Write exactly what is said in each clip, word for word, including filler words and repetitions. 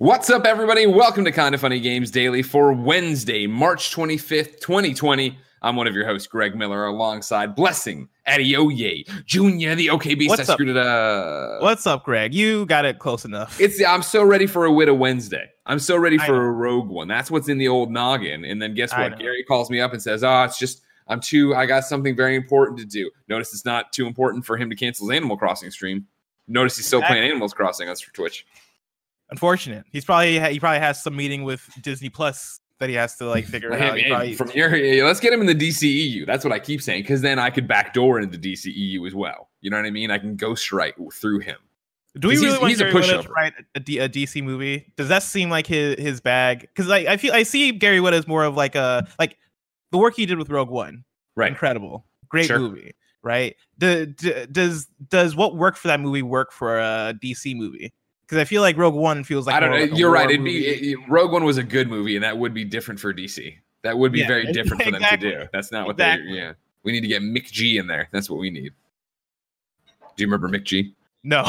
What's up, everybody? Welcome to Kinda Funny Games Daily for Wednesday, March twenty-fifth, twenty twenty. I'm one of your hosts, Greg Miller, alongside Blessing Adeoye Junior, the O K B. What's I up? screwed it up. What's up, Greg? You got it close enough. It's I'm so ready for a Witta Wednesday. I'm so ready I for know. a Rogue one. That's what's in the old noggin. And then guess I what? know. Gary calls me up and says, oh, it's just, I'm too, I got something very important to do. Notice it's not too important for him to cancel his Animal Crossing stream. Notice he's still Exactly. playing Animals Crossing on Twitch. Unfortunate. He's probably he probably has some meeting with Disney Plus that he has to like figure Hey, out. He man, probably- from your, let's get him in the D C E U. That's what I keep saying, because then I could backdoor into the D C E U as well. You know what I mean? I can ghostwrite through him. Do we 'Cause really he's- want he's a Gary Whitta to pushover. write a, D, a D C movie? Does that seem like his his bag? Because like I feel I see Gary Whitta as more of like a like the work he did with Rogue One. Right. Incredible, great Sure. movie. Right? Do, do, does does what worked for that movie work for a D C movie? Because I feel like Rogue One feels like I don't more know. like a You're war right. It'd movie. be it, it- Rogue One was a good movie, and that would be different for D C. That would be Yeah, very different for them exactly. to do. That's not what Exactly. they. Yeah, we need to get Mick G in there. That's what we need. Do you remember Mick G? No.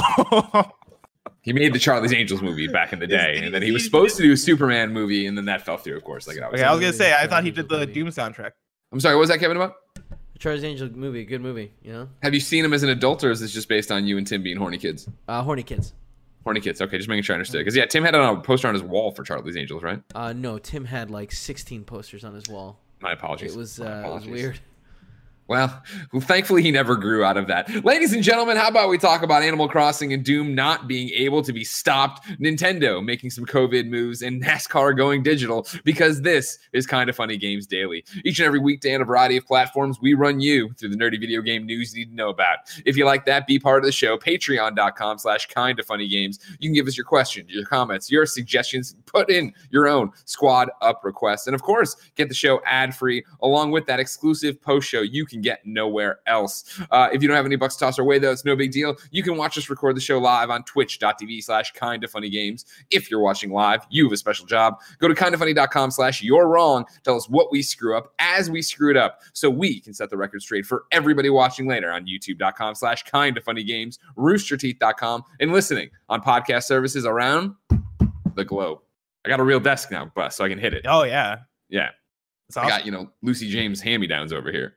He made the Charlie's Angels movie back in the Is- day, did and he- then he was he- supposed to do a Superman movie, and then that fell through, of course. Like it always Okay, I was does. gonna say I thought he did the Doom soundtrack. I'm sorry. What was that, Kevin? About? Charlie's Angel movie, good movie, you know. Have you seen him as an adult, or is this just based on you and Tim being horny kids? Uh, Horny Kids. Horny kids. Okay, just making sure I understood. Because yeah, Tim had it on a poster on his wall for Charlie's Angels, right? Uh, no, Tim had like sixteen posters on his wall. My apologies. It was My uh, it was apologies. weird. Well, well, thankfully he never grew out of that. Ladies and gentlemen, how about we talk about Animal Crossing and Doom not being able to be stopped, Nintendo making some COVID moves, and NASCAR going digital, because this is Kinda Funny Games Daily. Each and every weekday on a variety of platforms, we run you through the nerdy video game news you need to know about. If you like that, be part of the show. Patreon.com slash Kinda Funny Games. You can give us your questions, your comments, your suggestions, put in your own squad up requests, and of course, get the show ad-free, along with that exclusive post show you can get nowhere else. Uh, if you don't have any bucks to toss our way, though, it's no big deal. You can watch us record the show live on twitch.tv slash kinda funny games. If you're watching live, you have a special job. Go to kindafunny.com slash you're wrong. Tell us what we screw up as we screw it up, so we can set the record straight for everybody watching later on youtube.com slash kinda funny games, roosterteeth dot com, and listening on podcast services around the globe. I got a real desk now, Bus, so I can hit it. Oh yeah, Yeah. that's I awesome. got, you know, Lucy James hand-me-downs over here.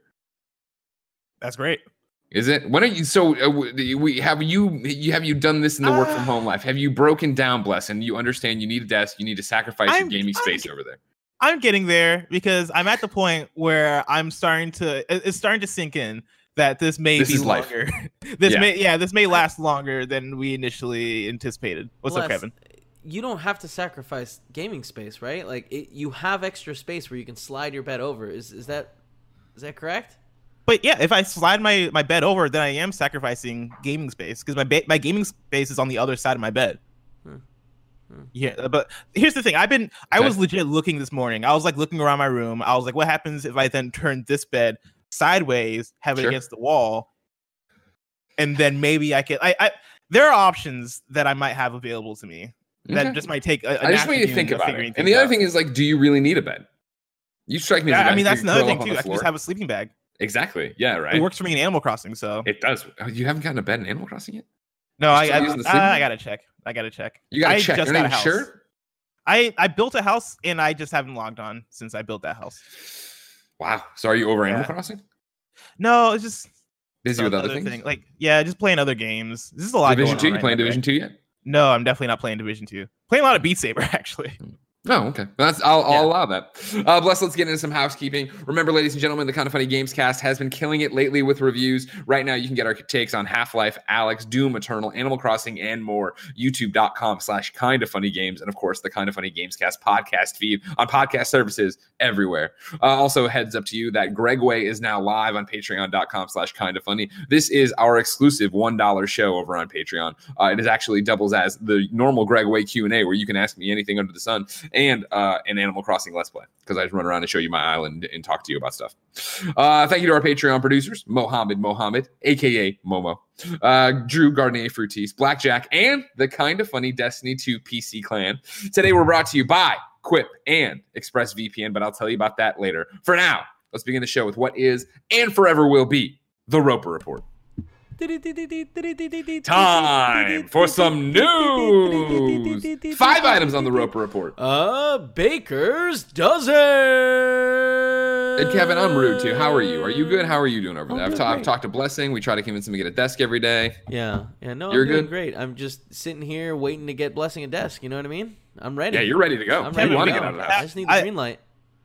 That's great. Is it? When are you? So, uh, w- we have you. You have you done this in the work from Uh, home life? Have you broken down, Bless, and you understand you need a desk, you need to sacrifice your I'm- gaming I'm- space over there? I'm getting there because I'm at the point where I'm starting to. it- It's starting to sink in that this may This be is life. longer. this Yeah. may, yeah, this may last longer than we initially anticipated. What's up, Bless, Kevin? You don't have to sacrifice gaming space, right? Like it, you have extra space where you can slide your bed over. Is is that is that correct? But yeah, if I slide my, my bed over, then I am sacrificing gaming space because my ba- my gaming space is on the other side of my bed. Hmm. Hmm. Yeah, but here's the thing. I've been I Okay. was legit looking this morning. I was like looking around my room. I was like, what happens if I then turn this bed sideways, have it Sure. against the wall, and then maybe I can. I, I there are options that I might have available to me that Okay. just might take. A, a I just want you to afternoon think of about figuring it. And the things other out. thing is, like, do you really need a bed? You strike me as a Yeah, guy I mean who that's can another curl thing up on too. the I can just floor. have a sleeping bag. Exactly. Yeah. Right. It works for me in Animal Crossing. So It does. Oh, you haven't gotten a bed in Animal Crossing yet? no, You're I still I, using the I, sleeping I bag? gotta check. I gotta check. You got to I check. just You're got not a even house. sure? I I built a house and I just haven't logged on since I built that house. Wow. So, are you over Yeah. Animal Crossing? No, it's just Busy some with other other things? thing. Like yeah, just playing other games. This is a lot. Division going two? on You right playing now, Division right? two yet? No, I'm definitely not playing Division Two. Playing a lot of Beat Saber actually. Oh, okay. That's I'll, Yeah. I'll allow that. Uh, bless. Let's get into some housekeeping. Remember, ladies and gentlemen, the Kinda Funny Games cast has been killing it lately with reviews. Right now, you can get our takes on Half-Life, Alex, Doom Eternal, Animal Crossing, and more. YouTube.com slash Kinda Funny Games, and of course, the Kinda Funny Games cast podcast feed on podcast services everywhere. Uh, also, heads up to you that Gregway is now live on Patreon.com slash Kinda Funny. This is our exclusive one dollar show over on Patreon. Uh, it is actually doubles as the normal Gregway Q and A, where you can ask me anything under the sun, and uh, an Animal Crossing Let's Play, because I just run around and show you my island and talk to you about stuff. Uh, thank you to our Patreon producers, Mohammed Mohammed, aka Momo, uh, Drew Gardner Fruities, Blackjack, and the Kinda Funny Destiny two P C clan. Today we're brought to you by Quip and ExpressVPN, but I'll tell you about that later. For now, let's begin the show with what is and forever will be the Roper Report. Time for some news. Five items on the Roper Report. Uh, Baker's dozen. And Kevin, I'm rude too. How are you? Are you good? How are you doing over I'm there? I've, doing ta- I've great. talked to Blessing. We try to convince him to get a desk every day. Yeah, yeah, no, You're I'm doing good? great. I'm just sitting here waiting to get Blessing a desk. You know what I mean? I'm ready. Yeah, you're ready to go. I'm You ready want to to go. get out of the I house. just need the I- green light.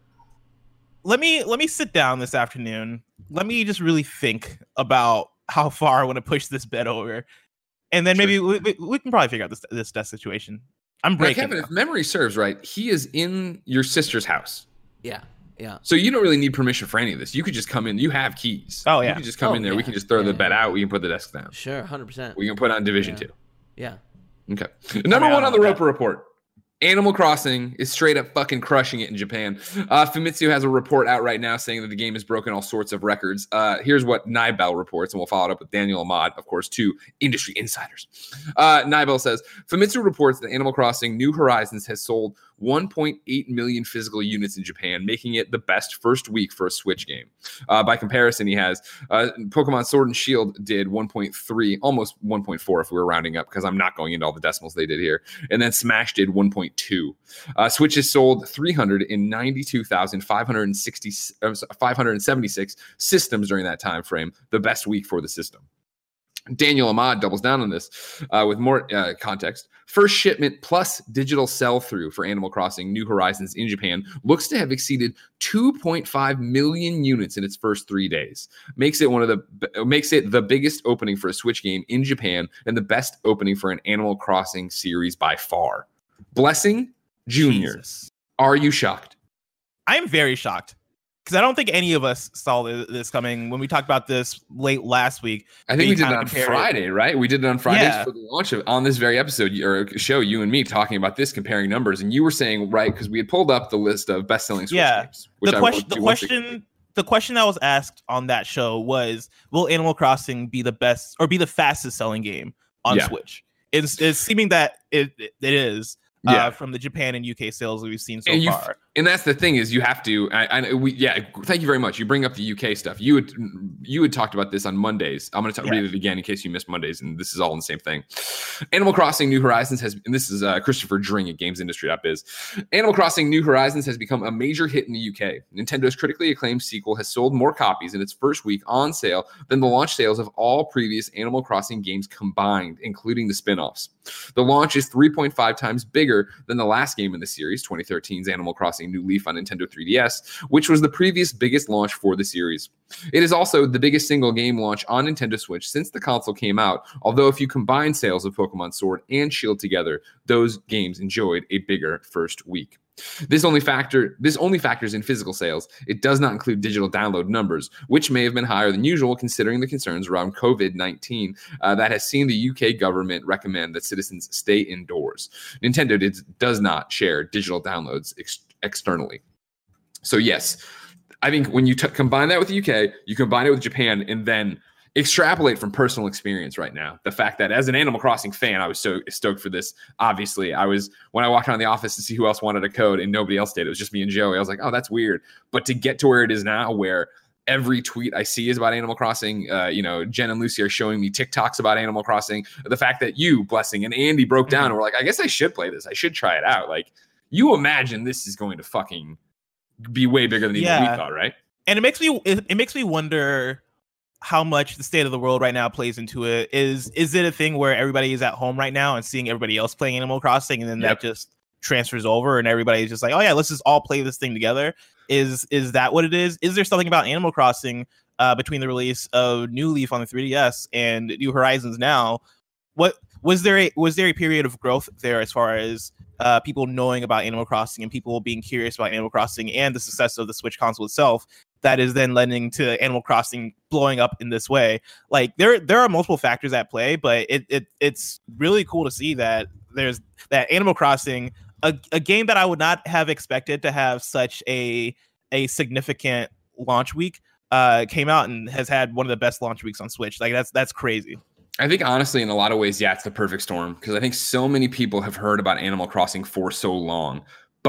let me let me sit down this afternoon. Let me just really think about how far I want to push this bet over, and then Sure. maybe we, we, we can probably figure out this this death situation. I'm Now, breaking. Kevin, now. if memory serves right, he is in your sister's house. Yeah, yeah. So you don't really need permission for any of this. You could just come in. You have keys. Oh, You yeah. could just come Oh, in there. We yeah. can just throw Yeah, the yeah, bed yeah. out. We can put the desk down. Sure, one hundred percent. We can put on Division Yeah. Two. Yeah. Okay. Number I one on the don't know Roper Report. Animal Crossing is straight up fucking crushing it in Japan. Uh, Famitsu has a report out right now saying that the game has broken all sorts of records. Uh, here's what Nibel reports, and we'll follow it up with Daniel Ahmad, of course, two industry insiders. Uh, Nibel says, Famitsu reports that Animal Crossing New Horizons has sold one point eight million physical units in Japan, making it the best first week for a Switch game. Uh, by comparison, he has uh, Pokemon Sword and Shield did one point three, almost one point four if we were rounding up, because I'm not going into all the decimals they did here. And then Smash did one point two. Uh, Switch has sold three hundred ninety-two thousand five hundred sixty, uh, five hundred seventy-six systems during that time frame, the best week for the system. Daniel Ahmad doubles down on this uh, with more uh, context. First shipment plus digital sell-through for Animal Crossing New Horizons in Japan looks to have exceeded two point five million units in its first three days. Makes it one of the makes it the biggest opening for a Switch game in Japan and the best opening for an Animal Crossing series by far. Blessing Junior, Jesus. are you shocked? I'm very shocked because I don't think any of us saw th- this coming when we talked about this late last week. I think we did it kinda on compared it- Friday, right? We did it on Fridays Yeah. for the launch of on this very episode or show. You and me talking about this, comparing numbers, and you were saying right because we had pulled up the list of best-selling Switch Yeah. games. Which the I question, will the do once again. question, the question that was asked on that show was, "Will Animal Crossing be the best or be the fastest selling game on Yeah. Switch?" It's, it's seeming that it it is uh, Yeah. from the Japan and U K sales we've seen so And you- far. And that's the thing is you have to. I, I we yeah. Thank you very much. You bring up the U K stuff. You had you had talked about this on Mondays. I'm going to Yeah. read it again in case you missed Mondays, and this is all in the same thing. Animal Crossing New Horizons has, and this is uh, Christopher Dring at GamesIndustry dot biz. Animal Crossing New Horizons has become a major hit in the U K. Nintendo's critically acclaimed sequel has sold more copies in its first week on sale than the launch sales of all previous Animal Crossing games combined, including the spin-offs. The launch is three point five times bigger than the last game in the series, twenty thirteen's Animal Crossing New Leaf on Nintendo three D S, which was the previous biggest launch for the series. It is also the biggest single game launch on Nintendo Switch since the console came out, although if you combine sales of Pokemon Sword and Shield together, those games enjoyed a bigger first week. This only factor this only factors in physical sales. It does not include digital download numbers, which may have been higher than usual considering the concerns around COVID nineteen uh, that has seen the U K government recommend that citizens stay indoors. Nintendo did, does not share digital downloads ex- externally. So yes, I think when you t- combine that with the U K, you combine it with Japan, and then extrapolate from personal experience right now. The fact that as an Animal Crossing fan, I was so stoked for this. Obviously, I was when I walked around the office to see who else wanted a code and nobody else did. It was just me and Joey. I was like, oh, that's weird. But to get to where it is now, where every tweet I see is about Animal Crossing, uh, you know, Jen and Lucy are showing me TikToks about Animal Crossing. The fact that you, Blessing, and Andy broke down and were like, I guess I should play this. I should try it out. Like, you imagine this is going to fucking be way bigger than even Yeah. we thought, right? And it makes me it, it makes me wonder how much the state of the world right now plays into it. Is is it a thing where everybody is at home right now and seeing everybody else playing Animal Crossing, and then Yep. that just transfers over and everybody's just like, oh yeah, let's just all play this thing together? Is is that what it is? Is there something about Animal Crossing uh, between the release of New Leaf on the three D S and New Horizons now? What was there a was there a period of growth there as far as uh, people knowing about Animal Crossing and people being curious about Animal Crossing and the success of the Switch console itself that is then lending to Animal Crossing blowing up in this way? Like there there are multiple factors at play, but it, it it's really cool to see that there's that Animal Crossing, a, a game that I would not have expected to have such a a significant launch week, uh, came out and has had one of the best launch weeks on Switch. Like that's that's crazy. I think honestly, in a lot of ways, yeah, it's the perfect storm because I think so many people have heard about Animal Crossing for so long, but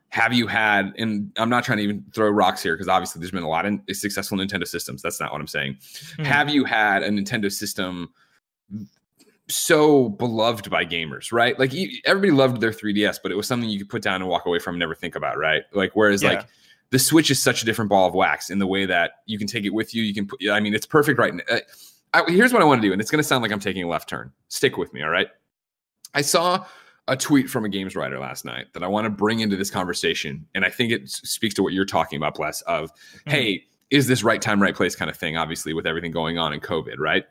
have you had, and I'm not trying to even throw rocks here because obviously there's been a lot of successful Nintendo systems. That's not what I'm saying. Mm-hmm. Have you had a Nintendo system so beloved by gamers, right? Like everybody loved their three D S, but it was something you could put down and walk away from and never think about, right? Like whereas yeah. like the Switch is such a different ball of wax in the way that you can take it with you. You can put, I mean, it's perfect right now. I, here's what I want to do, and it's going to sound like I'm taking a left turn. Stick with me, all right? I saw a tweet from a games writer last night that I want to bring into this conversation. And I think it speaks to what you're talking about, Bless, of, mm-hmm. hey, is this right time, right place kind of thing, obviously, with everything going on in COVID, right?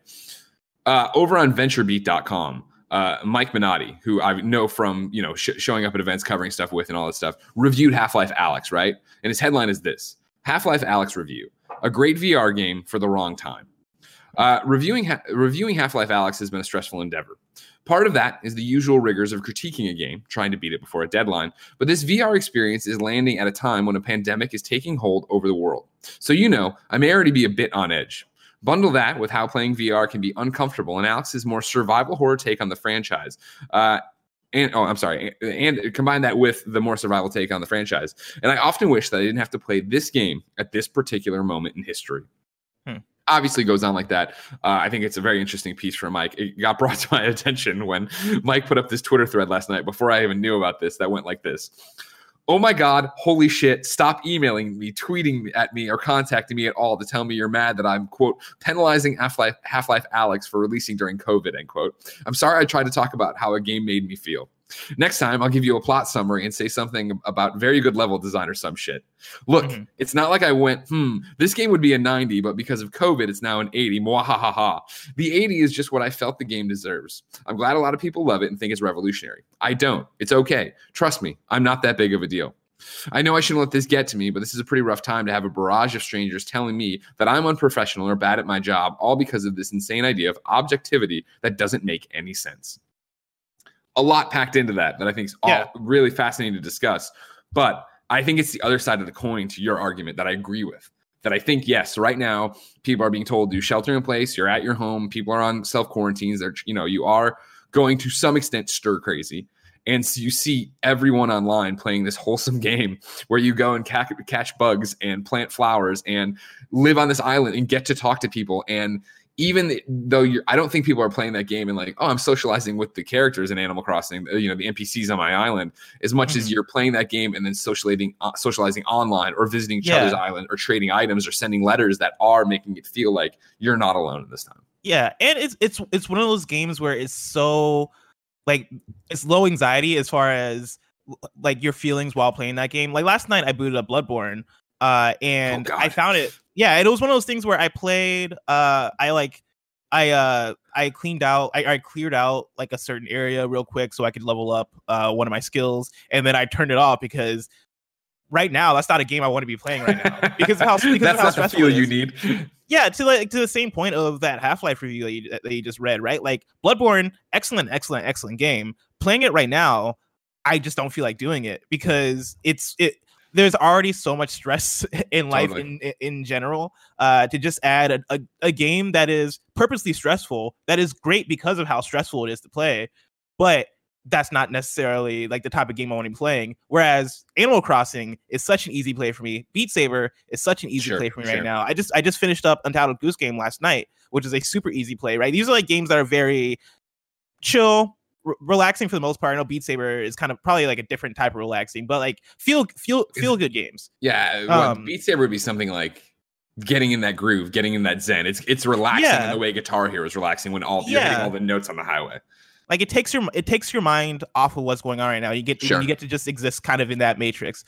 Uh, over on venturebeat dot com, uh, Mike Minotti, who I know from, you know, sh- showing up at events, covering stuff with and all that stuff, reviewed Half-Life Alyx, right? And his headline is this: Half-Life Alyx review, a great V R game for the wrong time. Uh, reviewing ha- reviewing Half-Life Alyx has been a stressful endeavor. Part of that is the usual rigors of critiquing a game, trying to beat it before a deadline. But this V R experience is landing at a time when a pandemic is taking hold over the world. So, you know, I may already be a bit on edge. Bundle that with how playing V R can be uncomfortable and Alyx's more survival horror take on the franchise. Uh, and oh, I'm sorry. And combine that with the more survival take on the franchise. And I often wish that I didn't have to play this game at this particular moment in history. Hmm. Obviously goes on like that. Uh, I think it's a very interesting piece from Mike. It got brought to my attention when Mike put up this Twitter thread last night before I even knew about this that went like this. Oh my God, holy shit, stop emailing me, tweeting at me, or contacting me at all to tell me you're mad that I'm, quote, penalizing Half-Life, Half-Life Alyx for releasing during COVID, end quote. I'm sorry I tried to talk about how a game made me feel. Next time, I'll give you a plot summary and say something about very good level design or some shit. Look, mm-hmm. It's not like I went, hmm, this game would be a ninety, but because of COVID, it's now an eighty. Mwahaha. The eighty is just what I felt the game deserves. I'm glad a lot of people love it and think it's revolutionary. I don't. It's okay. Trust me, I'm not that big of a deal. I know I shouldn't let this get to me, but this is a pretty rough time to have a barrage of strangers telling me that I'm unprofessional or bad at my job, all because of this insane idea of objectivity that doesn't make any sense. A lot packed into that that I think is all yeah. really fascinating to discuss. But I think it's the other side of the coin to your argument that I agree with. That I think, yes, right now, people are being told do shelter in place. You're at your home. People are on self-quarantines. They're, you know, you are going to some extent stir crazy. And so you see everyone online playing this wholesome game where you go and ca- catch bugs and plant flowers and live on this island and get to talk to people. And even though you're, I don't think people are playing that game and like, oh, I'm socializing with the characters in Animal Crossing, you know, the N P Cs on my island, as much mm-hmm. as you're playing that game and then socializing, uh, socializing online or visiting each yeah. other's island or trading items or sending letters that are making it feel like you're not alone this time. Yeah, and it's it's it's one of those games where it's so like it's low anxiety as far as like your feelings while playing that game. Like last night, I booted up Bloodborne, uh, and oh, I found it. Yeah, it was one of those things where I played. Uh, I like, I uh, I cleaned out. I, I cleared out like a certain area real quick so I could level up uh, one of my skills, and then I turned it off because right now that's not a game I want to be playing right now because of how because that's of how not the feel you need. Yeah, to like to the same point of that Half-Life review that you, that you just read, right? Like Bloodborne, excellent, excellent, excellent game. Playing it right now, I just don't feel like doing it because it's it. There's already so much stress in life totally. in in general. Uh, to just add a, a a game that is purposely stressful, that is great because of how stressful it is to play, but that's not necessarily like the type of game I want to be playing. Whereas Animal Crossing is such an easy play for me. Beat Saber is such an easy sure, play for me sure. right now. I just I just finished up Untitled Goose Game last night, which is a super easy play, right? These are like games that are very chill, r- relaxing for the most part. I know Beat Saber is kind of probably like a different type of relaxing, but like feel feel feel good games. Yeah, well, um, Beat Saber would be something like getting in that groove, getting in that zen. It's it's relaxing yeah. in the way Guitar Hero is relaxing when all you're yeah. hitting all the notes on the highway. Like it takes your it takes your mind off of what's going on right now. You get sure. you get to just exist kind of in that matrix.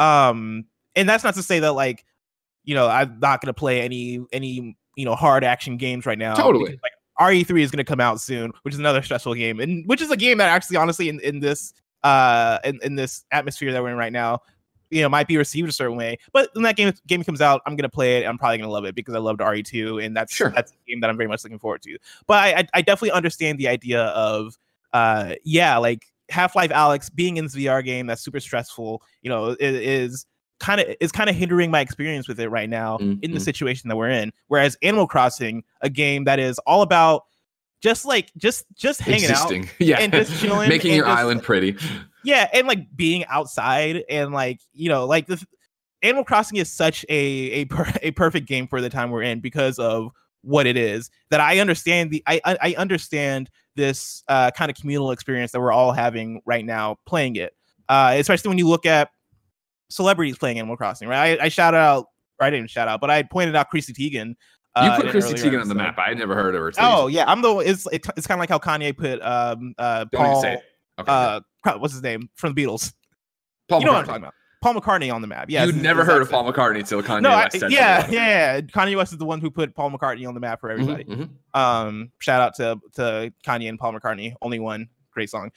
Um, and that's not to say that like, you know, I'm not gonna play any any you know hard action games right now. Totally. Because, like R E three is gonna come out soon, which is another stressful game, and which is a game that actually honestly in, in this uh in, in this atmosphere that we're in right now, you know, might be received a certain way. But when that game game comes out, I'm gonna play it. I'm probably gonna love it because I loved R E two, and that's sure. that's a game that I'm very much looking forward to. But I I, I definitely understand the idea of uh yeah, like Half-Life Alyx being in this V R game that's super stressful, you know, is kind of is kind of hindering my experience with it right now mm-hmm. in the situation that we're in. Whereas Animal Crossing, a game that is all about just like just just hanging Existing. out, yeah, and just chilling, making and your just, island pretty. Yeah, and like being outside and like, you know, like the Animal Crossing is such a a, per, a perfect game for the time we're in because of what it is, that I understand the I I understand this uh, kind of communal experience that we're all having right now playing it. Uh, especially when you look at celebrities playing Animal Crossing, right? I, I shout out, or I didn't shout out, but I pointed out Chrissy Teigen. You uh, put in Chrissy earlier Teigen on the episode. map. I had never heard of her. Oh yeah, I'm the. It's it, it's kind of like how Kanye put um uh Don't even Paul say it. Okay, uh what's his name from the Beatles. Paul You know what I'm McCartney. talking about? Paul McCartney on the map. Yeah, You'd never heard of Paul McCartney until Kanye No, I, West said yeah, something. yeah, yeah. Kanye West is the one who put Paul McCartney on the map for everybody. Mhm, mhm. Um, shout out to to Kanye and Paul McCartney. Only one great song.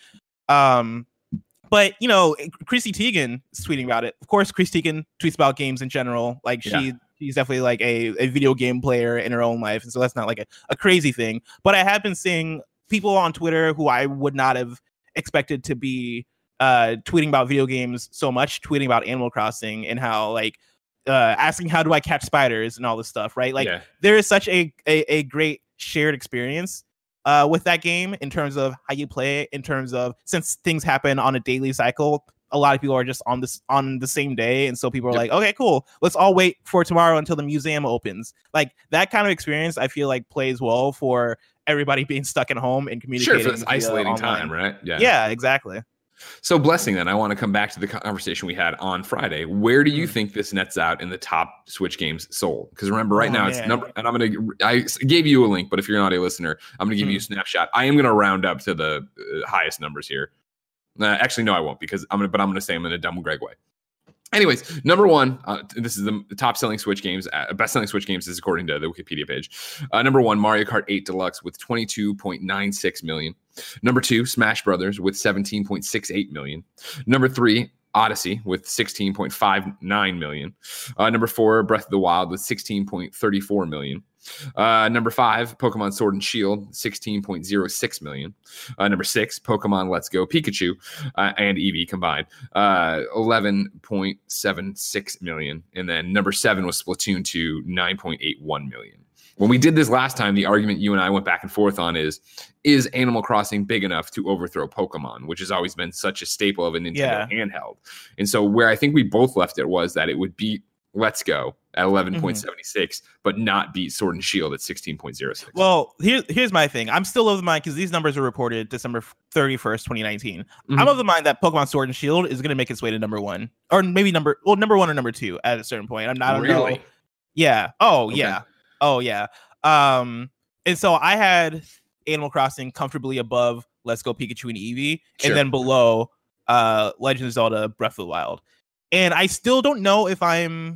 Um, but you know, Chrissy Teigen is tweeting about it. Of course, Chrissy Teigen tweets about games in general. Like she, Yeah. she's definitely like a, a video game player in her own life, and so that's not like a, a crazy thing. But I have been seeing people on Twitter who I would not have expected to be uh, tweeting about video games so much, tweeting about Animal Crossing and how like uh, asking how do I catch spiders and all this stuff, right? Like Yeah. there is such a, a a great shared experience uh with that game in terms of how you play it, in terms of since things happen on a daily cycle, a lot of people are just on this on the same day, and so people are Yep. like, okay, cool, let's all wait for tomorrow until the museum opens. Like that kind of experience I feel like plays well for everybody being stuck at home and Sure, communicating for this via isolating online. time, right? Yeah, exactly. So, Blessing, then I want to come back to the conversation we had on Friday. Where do you Mm. think this nets out in the top Switch games sold? Because remember, right Oh, now it's man. number, and I'm gonna. I gave you a link, but if you're an audio listener, I'm gonna give you a snapshot. I am gonna round up to the uh, highest numbers here. Uh, actually, no, I won't because I'm gonna. But I'm gonna say them in a dumb Greg way. Anyways, number one, uh, this is the top selling Switch games, uh, best selling Switch games is according to the Wikipedia page. Uh, number one, Mario Kart eight Deluxe with twenty-two point nine six million. Number two, Smash Brothers with seventeen point six eight million. Number three, Odyssey with sixteen point five nine million. Uh, number four, Breath of the Wild with sixteen point three four million. Uh, number five, Pokemon Sword and Shield, sixteen point zero six million. Uh, number six, Pokemon Let's Go Pikachu uh, and Eevee combined, uh, eleven point seven six million. And then number seven was Splatoon two, nine point eight one million. When we did this last time, the argument you and I went back and forth on is, is Animal Crossing big enough to overthrow Pokemon, which has always been such a staple of a Nintendo Yeah. handheld. And so where I think we both left it was that it would beat Let's Go at eleven point seven six, mm-hmm. but not beat Sword and Shield at sixteen point zero six. Well, here, here's my thing. I'm still of the mind, because these numbers were reported December thirty-first, twenty nineteen. Mhm. I'm of the mind that Pokemon Sword and Shield is going to make its way to number one, or maybe number well, number one or number two at a certain point. I'm not. I don't Really? know. Yeah. Oh Okay. yeah. Oh yeah. Um. And so I had Animal Crossing comfortably above Let's Go Pikachu and Eevee, Sure. and then below uh Legend of Zelda Breath of the Wild. And I still don't know if I'm.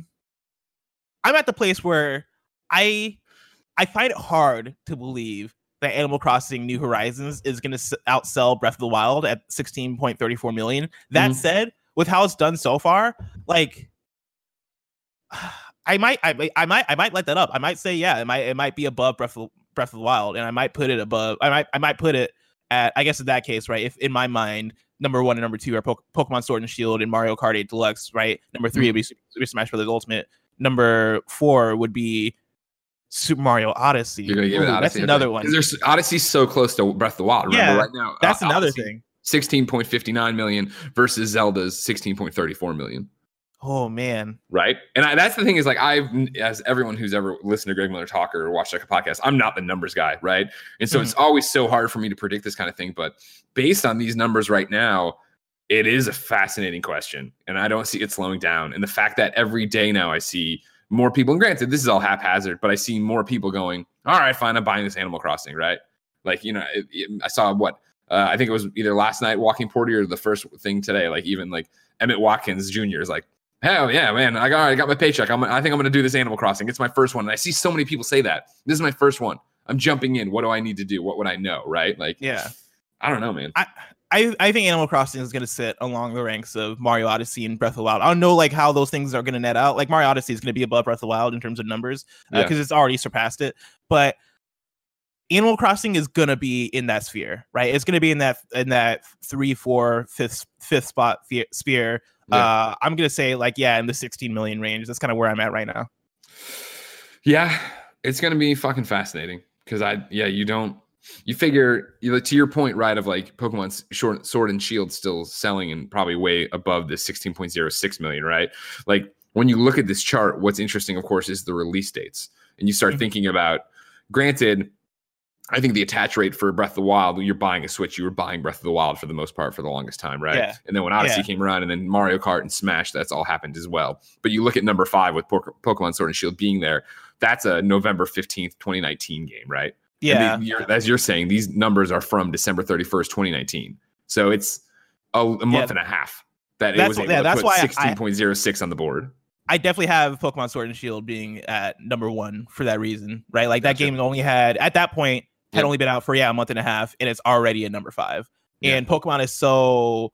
I'm at the place where I I find it hard to believe that Animal Crossing New Horizons is going to outsell Breath of the Wild at sixteen point three four million. That Mhm. said, with how it's done so far, like I might I, might- I might I might let that up. I might say yeah, it might it might be above Breath of Breath of the Wild, and I might put it above. I might I might put it at, I guess in that case, right? If in my mind, number one and number two are po- Pokemon Sword and Shield and Mario Kart eight Deluxe, right? Number three would be Super, Super Smash Bros. Ultimate. Number four would be Super Mario Odyssey. You're gonna give it Ooh, Odyssey. That's another one. Because there's Odyssey's so close to Breath of the Wild. Remember, Yeah, right now, That's uh, another Odyssey, thing. sixteen point five nine million versus Zelda's sixteen point three four million. Oh man. Right. And I, that's the thing is like, I've, as everyone who's ever listened to Greg Miller talk or watched like a podcast, I'm not the numbers guy. Right. And so Mhm. it's always so hard for me to predict this kind of thing. But based on these numbers right now, it is a fascinating question. And I don't see it slowing down. And the fact that every day now I see more people, and granted, this is all haphazard, but I see more people going, all right, fine, I'm buying this Animal Crossing. Right. Like, you know, it, it, I saw what, uh, I think it was either last night walking Porty or the first thing today. Like even like Emmett Watkins Junior is like, hell yeah, man. I got, I got my paycheck. I'm, I think I'm going to do this Animal Crossing. It's my first one. And I see so many people say that. This is my first one. I'm jumping in. What do I need to do? What would I know? Right? Like, Yeah. I don't know, man. I, I, I think Animal Crossing is going to sit along the ranks of Mario Odyssey and Breath of the Wild. I don't know like how those things are going to net out. Like Mario Odyssey is going to be above Breath of the Wild in terms of numbers because uh, Yeah. it's already surpassed it. But Animal Crossing is going to be in that sphere, right? It's going to be in that in that three, four, fifth, fifth spot fe- sphere. Yeah. Uh, I'm going to say like, yeah, in the sixteen million range. That's kind of where I'm at right now. Yeah, it's going to be fucking fascinating because I, yeah, you don't, You figure, you know, to your point, right, of like Pokemon's short, Sword and Shield still selling and probably way above the sixteen point oh six million, right? Like when you look at this chart, what's interesting, of course, is the release dates. And you start mm-hmm. thinking about, granted, I think the attach rate for Breath of the Wild, when you're buying a Switch, you were buying Breath of the Wild for the most part for the longest time, right? Yeah. And then when Odyssey yeah. came around and then Mario Kart and Smash, that's all happened as well. But you look at number five with po- Pokemon Sword and Shield being there, that's a November fifteenth, twenty nineteen game, right? Yeah. They, you're, as you're saying, these numbers are from December thirty-first, twenty nineteen. So it's a, a month yeah. and a half that that's, it was able yeah, to that's put why sixteen point oh six on the board. I definitely have Pokemon Sword and Shield being at number one for that reason, right? Like that Gotcha. game only had, at that point, had Yep. only been out for, yeah, a month and a half, and it's already at number five. Yeah. And Pokemon is so,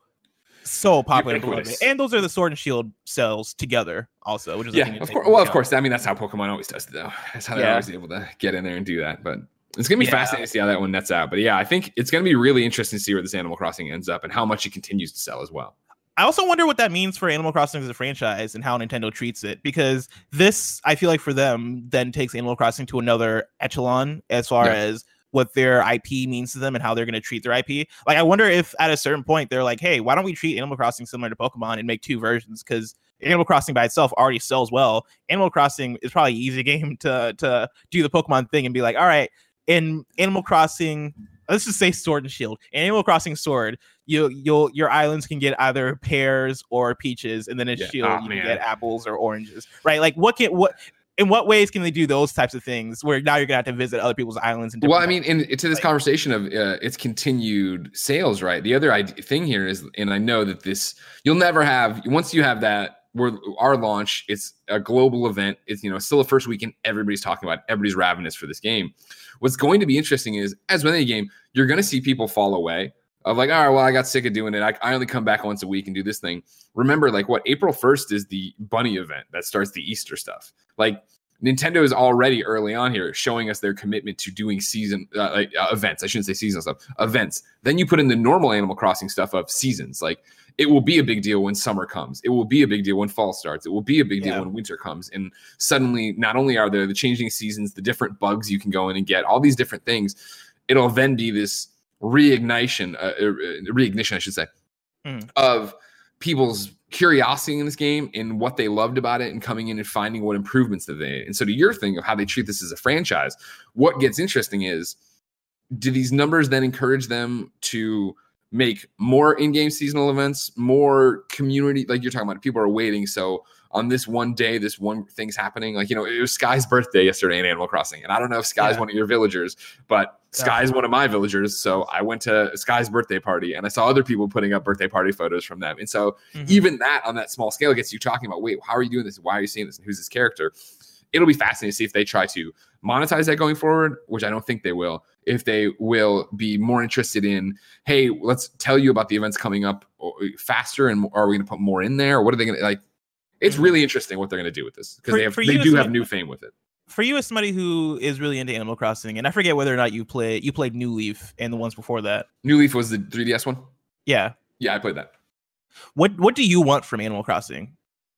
so popular. Ubiquitous. And those are the Sword and Shield cells together also, which is Yeah, of course. Well, of course. I mean, that's how Pokemon always does it, though. That's how they're Yeah. always able to get in there and do that. But it's going to be Yeah. fascinating to see how that one nets out. But yeah, I think it's going to be really interesting to see where this Animal Crossing ends up and how much it continues to sell as well. I also wonder what that means for Animal Crossing as a franchise and how Nintendo treats it, because this, I feel like for them, then takes Animal Crossing to another echelon as far Yeah. as what their I P means to them and how they're going to treat their I P. Like, I wonder if at a certain point they're like, hey, why don't we treat Animal Crossing similar to Pokemon and make two versions? Because Animal Crossing by itself already sells well. Animal Crossing is probably an easy game to to do the Pokemon thing and be like, all right, in Animal Crossing, let's just say Sword and Shield. In Animal Crossing Sword, you you'll your islands can get either pears or peaches, and then in Yeah. Shield Oh, you man. can get apples or oranges. Right? Like, what can what in what ways can they do those types of things where now you're gonna have to visit other people's islands? And Well, I different- mean, and to this Like- conversation of uh, its continued sales, right? The other idea, thing here is, and I know that this, you'll never have, once you have that, where our launch, it's a global event. It's, you know, still the first weekend. Everybody's talking about it. Everybody's ravenous for this game. What's going to be interesting is, as with any game, you're going to see people fall away of like, all right, well, I got sick of doing it. I, I only come back once a week and do this thing. Remember, like, what, April first is the bunny event that starts the Easter stuff. Like, Nintendo is already early on here showing us their commitment to doing season uh, like uh, events. I shouldn't say seasonal stuff, events. Then you put in the normal Animal Crossing stuff of seasons. Like, it will be a big deal when summer comes. It will be a big deal when fall starts. It will be a big deal Yeah. when winter comes. And suddenly, not only are there the changing seasons, the different bugs you can go in and get, all these different things, it'll then be this reignition, uh, uh, reignition, I should say, Mm. of people's curiosity in this game and what they loved about it and coming in and finding what improvements that they made. And so to your thing of how they treat this as a franchise, what gets interesting is, do these numbers then encourage them to make more in-game seasonal events, more community, like you're talking about, people are waiting. So on this one day, this one thing's happening. Like, you know, it was Sky's birthday yesterday in Animal Crossing. And I don't know if Sky's Yeah. one of your villagers, but Sky's one of my villagers. So I went to Sky's birthday party and I saw other people putting up birthday party photos from them. And so Mhm. even that on that small scale gets you talking about, wait, how are you doing this? Why are you seeing this? And who's this character? It'll be fascinating to see if they try to monetize that going forward, which I don't think they will. If they will be more interested in, hey, let's tell you about the events coming up faster, and are we going to put more in there? Or what are they going to like? It's really interesting what they're going to do with this, because For- they have for they you, do it's have like- new fame with it. For you, as somebody who is really into Animal Crossing, and I forget whether or not you play you played New Leaf and the ones before that. New Leaf was the three D S one. Yeah. Yeah, I played that. What what do you want from Animal Crossing?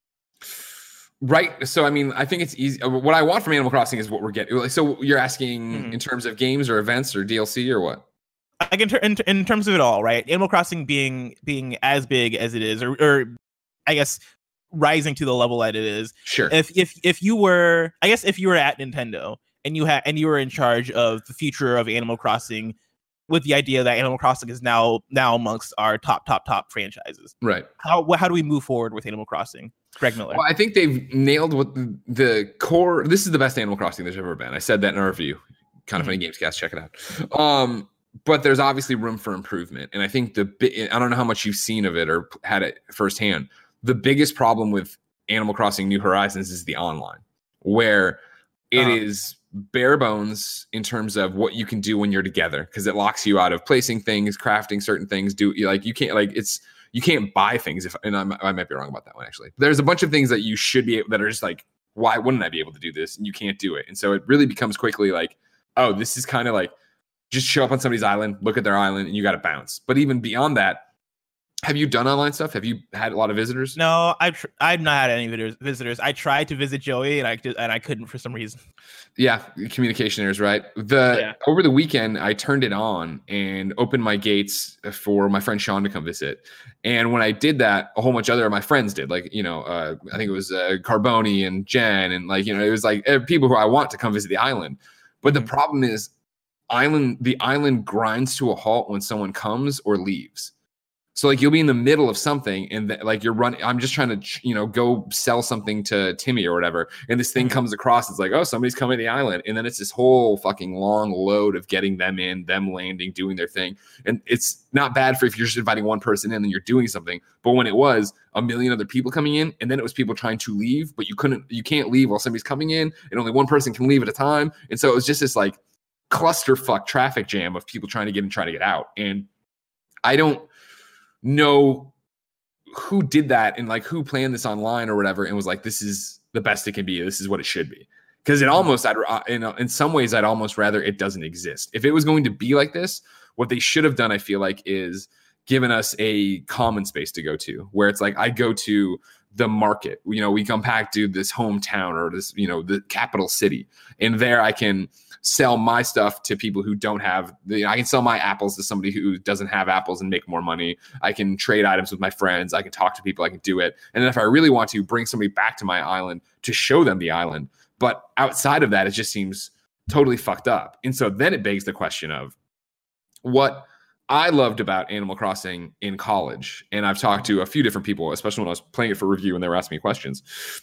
Right. So, I mean, I think it's easy. What I want from Animal Crossing is what we're getting. So you're asking Mhm. in terms of games or events or D L C or what? Like in, ter- in, in terms of it all, right? Animal Crossing being being as big as it is, or, or I guess rising to the level that it is. Sure. If if if you were, I guess if you were at Nintendo and you had and you were in charge of the future of Animal Crossing, with the idea that Animal Crossing is now now amongst our top top top franchises, Right. how wh- how do we move forward with Animal Crossing? Greg Miller. Well, I think they've nailed what the, the core. This is the best Animal Crossing there's ever been. I said that in our review. Kind of funny Gamescast. Check it out. Um, but there's obviously room for improvement, and I think the bi- I don't know how much you've seen of it or had it firsthand. The biggest problem with Animal Crossing New Horizons is the online, where it Uh-huh. is bare bones in terms of what you can do when you're together, because it locks you out of placing things, crafting certain things. Do like you can't like it's. You can't buy things if, and I'm, I might be wrong about that one, actually. There's a bunch of things that you should be able, that are just like, why wouldn't I be able to do this? And you can't do it. And so it really becomes quickly like, oh, this is kind of like, just show up on somebody's island, look at their island, and you got to bounce. But even beyond that, Have you done online stuff? Have you had a lot of visitors? No, I've tr- I've not had any visitors. Visitors. I tried to visit Joey, and I did, and I couldn't for some reason. Yeah, communication errors, right? The Yeah. Over the weekend, I turned it on and opened my gates for my friend Sean to come visit. And when I did that, a whole bunch of other of my friends did. Like, you know, uh, I think it was uh, Carboni and Jen, and like, you know, it was like uh, people who I want to come visit the island. But the problem is, island the island grinds to a halt when someone comes or leaves. So like you'll be in the middle of something and th- like you're running. I'm just trying to, you know, go sell something to Timmy or whatever. And this thing comes across. It's like, oh, somebody's coming to the island. And then it's this whole fucking long load of getting them in, them landing, doing their thing. And it's not bad for if you're just inviting one person in and you're doing something. But when it was a million other people coming in, and then it was people trying to leave, but you couldn't, you can't leave while somebody's coming in, and only one person can leave at a time. And so it was just this like clusterfuck traffic jam of people trying to get in, trying to get out. And I don't know who did that and like who planned this online or whatever and was like, this is the best it can be, this is what it should be. Because it almost, I'd in, in some ways I'd almost rather it doesn't exist. If it was going to be like this, what they should have done, I feel like, is given us a common space to go to, where it's like I go to the market, you know, we come back to this hometown or this, you know, the capital city, and there I can sell my stuff to people who don't have the, I can sell my apples to somebody who doesn't have apples and make more money. I can trade items with my friends. I can talk to people. I can do it. And then if I really want to, bring somebody back to my island to show them the island. But outside of that, it just seems totally fucked up. And so then it begs the question of what I loved about Animal Crossing in college. And I've talked to a few different people, especially when I was playing it for review and they were asking me questions.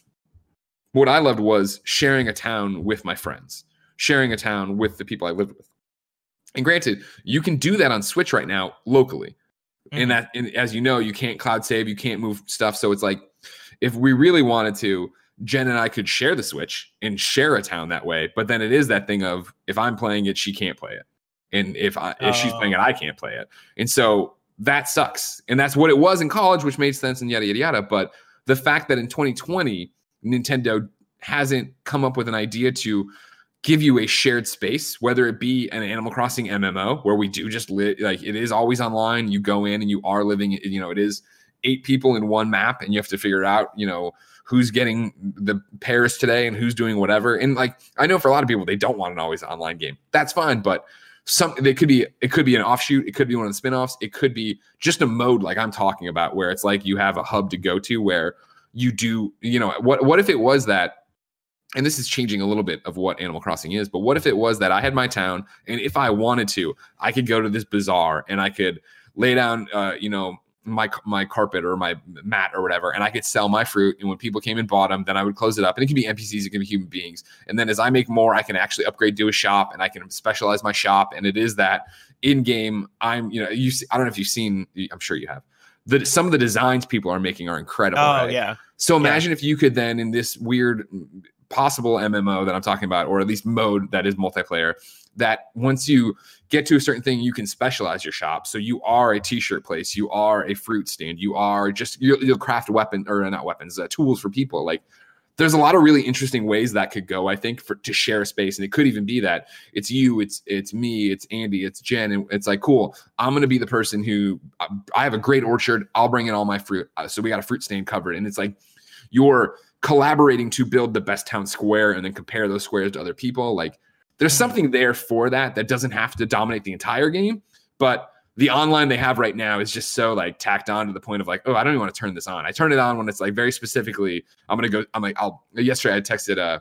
What I loved was sharing a town with my friends, sharing a town with the people I lived with. And granted, you can do that on Switch right now locally. Mm-hmm. And that, and as you know, you can't cloud save, you can't move stuff. So it's like, if we really wanted to, Jen and I could share the Switch and share a town that way. But then it is that thing of, if I'm playing it, she can't play it. And if I, if she's playing it, I can't play it. And so that sucks. And that's what it was in college, which made sense and yada, yada, yada. But the fact that in twenty twenty, Nintendo hasn't come up with an idea to give you a shared space, whether it be an Animal Crossing M M O where we do just live, like it is always online. You go in and you are living, you know, it is eight people in one map and you have to figure out, you know, who's getting the pairs today and who's doing whatever. And like, I know for a lot of people, they don't want an always online game. That's fine. But some, it could be, it could be an offshoot. It could be one of the spinoffs. It could be just a mode like I'm talking about, where it's like you have a hub to go to where you do, you know, what, what if it was that, and this is changing a little bit of what Animal Crossing is, but what if it was that I had my town, and if I wanted to, I could go to this bazaar and I could lay down, uh, you know, my my carpet or my mat or whatever, and I could sell my fruit. And when people came and bought them, then I would close it up. And it can be N P Cs, it can be human beings. And then as I make more, I can actually upgrade to a shop, and I can specialize my shop. And it is that in game, I'm, you know, you. See, I don't know if you've seen. I'm sure you have. The, some of the designs people are making are incredible. Oh right? yeah. So imagine yeah. if you could then, in this weird possible M M O that I'm talking about, or at least mode that is multiplayer, that once you get to a certain thing, you can specialize your shop. So you are a t-shirt place, you are a fruit stand, you are just, you'll, you'll craft weapon or not weapons, uh, tools for people. Like there's a lot of really interesting ways that could go, I think, for to share a space. And it could even be that it's you, it's it's me, it's Andy, it's Jen. And it's like, cool, I'm going to be the person who, I have a great orchard, I'll bring in all my fruit. Uh, so we got a fruit stand covered. And it's like, you're collaborating to build the best town square and then compare those squares to other people. Like there's something there for that that doesn't have to dominate the entire game. But the online they have right now is just so like tacked on to the point of like, oh, I don't even want to turn this on. I turn it on when it's like very specifically, I'm going to go, I'm like, I'll, yesterday I texted, uh,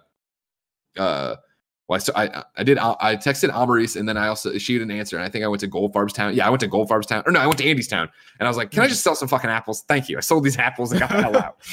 uh, well, I, I, I did, I texted Amaris, and then I also, she didn't answer. And I think I went to Goldfarb's town. Yeah, I went to Goldfarb's town. Or no, I went to Andy's town. And I was like, can I just sell some fucking apples? Thank you. I sold these apples and got the hell out.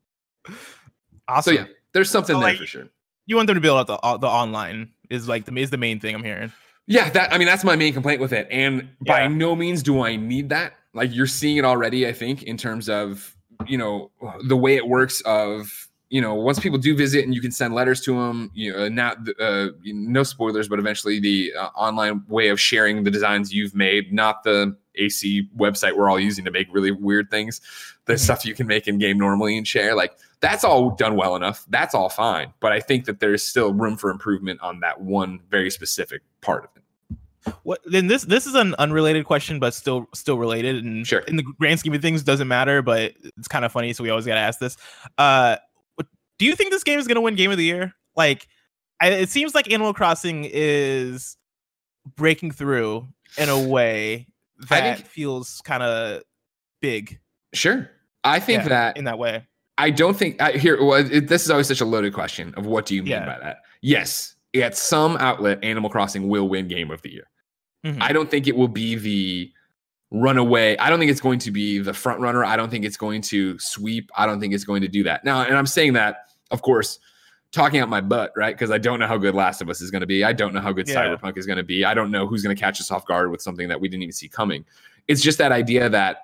Awesome. So yeah, there's something so, there like, for sure. You want them to build out the the online is like the is the main thing I'm hearing. Yeah, that I mean that's my main complaint with it. And yeah. by no means do I need that. Like you're seeing it already, I think, in terms of, you know, the way it works of, you know, once people do visit and you can send letters to them, you know, not uh, no spoilers, but eventually the uh, online way of sharing the designs you've made, not the A C website we're all using to make really weird things, the mm-hmm. stuff you can make in game normally and share, like that's all done well enough. That's all fine. But I think that there's still room for improvement on that one very specific part of it. What then? This this is an unrelated question, but still still related, and Sure. in the grand scheme of things, doesn't matter. But it's kind of funny, so we always gotta ask this. Uh, what, do you think this game is gonna win Game of the Year? Like, I, it seems like Animal Crossing is breaking through in a way that I think, feels kind of big. Sure, I think Yeah, that in that way. I don't think I, here. Well, it, this is always such a loaded question of what do you mean Yeah. by that? Yes, at some outlet, Animal Crossing will win Game of the Year. Mhm. I don't think it will be the runaway. I don't think it's going to be the front runner. I don't think it's going to sweep. I don't think it's going to do that. Now, and I'm saying that, of course, talking out my butt, right? Because I don't know how good Last of Us is going to be. I don't know how good Yeah. Cyberpunk is going to be. I don't know who's going to catch us off guard with something that we didn't even see coming. It's just that idea that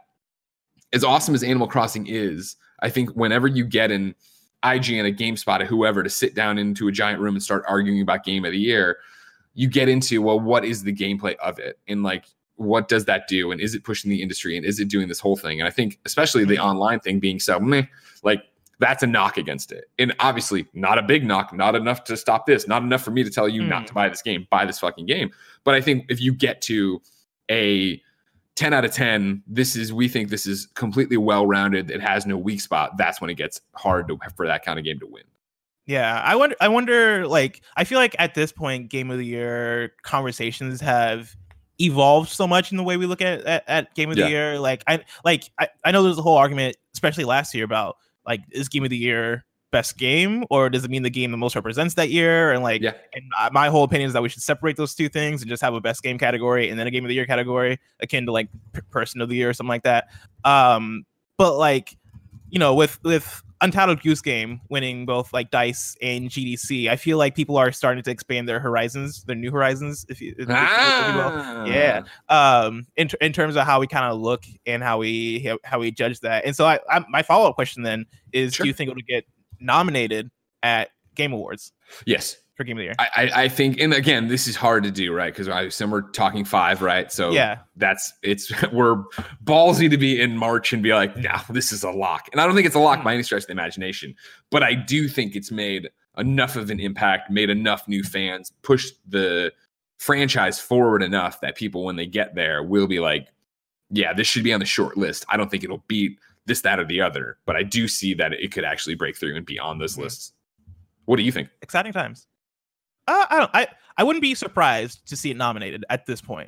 as awesome as Animal Crossing is, I think whenever you get an I G N, a GameSpot, or whoever to sit down into a giant room and start arguing about Game of the Year, you get into, well, what is the gameplay of it? And like, what does that do? And is it pushing the industry? And is it doing this whole thing? And I think especially the online thing being so meh, like that's a knock against it. And obviously not a big knock, not enough to stop this, not enough for me to tell you mm. not to buy this game, buy this fucking game. But I think if you get to a ten out of ten, this is, we think this is completely well-rounded. It has no weak spot. That's when it gets hard to, for that kind of game to win. Yeah, I wonder. I wonder. Like, I feel like at this point, Game of the Year conversations have evolved so much in the way we look at at, at Game of yeah. the Year. Like, I like I, I know there's a whole argument, especially last year, about like, is Game of the Year best game, or does it mean the game that most represents that year? And like, yeah. and my whole opinion is that we should separate those two things and just have a best game category and then a Game of the Year category, akin to like p- Person of the Year or something like that. Um, but like, you know, with with Untitled Goose Game winning both like DICE and G D C, I feel like people are starting to expand their horizons, their new horizons, if you, if, ah. if you will. Yeah. Um, in in terms of how we kind of look and how we how we judge that. And so, I, I my follow up question then is: sure. Do you think it'll get nominated at Game Awards? Yes. For Game of the Year. I, I think, and again, this is hard to do, right? Because I assume we're talking five, right? So yeah, that's it's we're ballsy to be in March and be like, no, this is a lock. And I don't think it's a lock mm. by any stretch of the imagination, but I do think it's made enough of an impact, made enough new fans, pushed the franchise forward enough that people, when they get there, will be like, yeah, this should be on the short list. I don't think it'll beat this, that, or the other, but I do see that it could actually break through and be on those mm. lists. What do you think? Exciting times. Uh, I don't. I, I wouldn't be surprised to see it nominated at this point.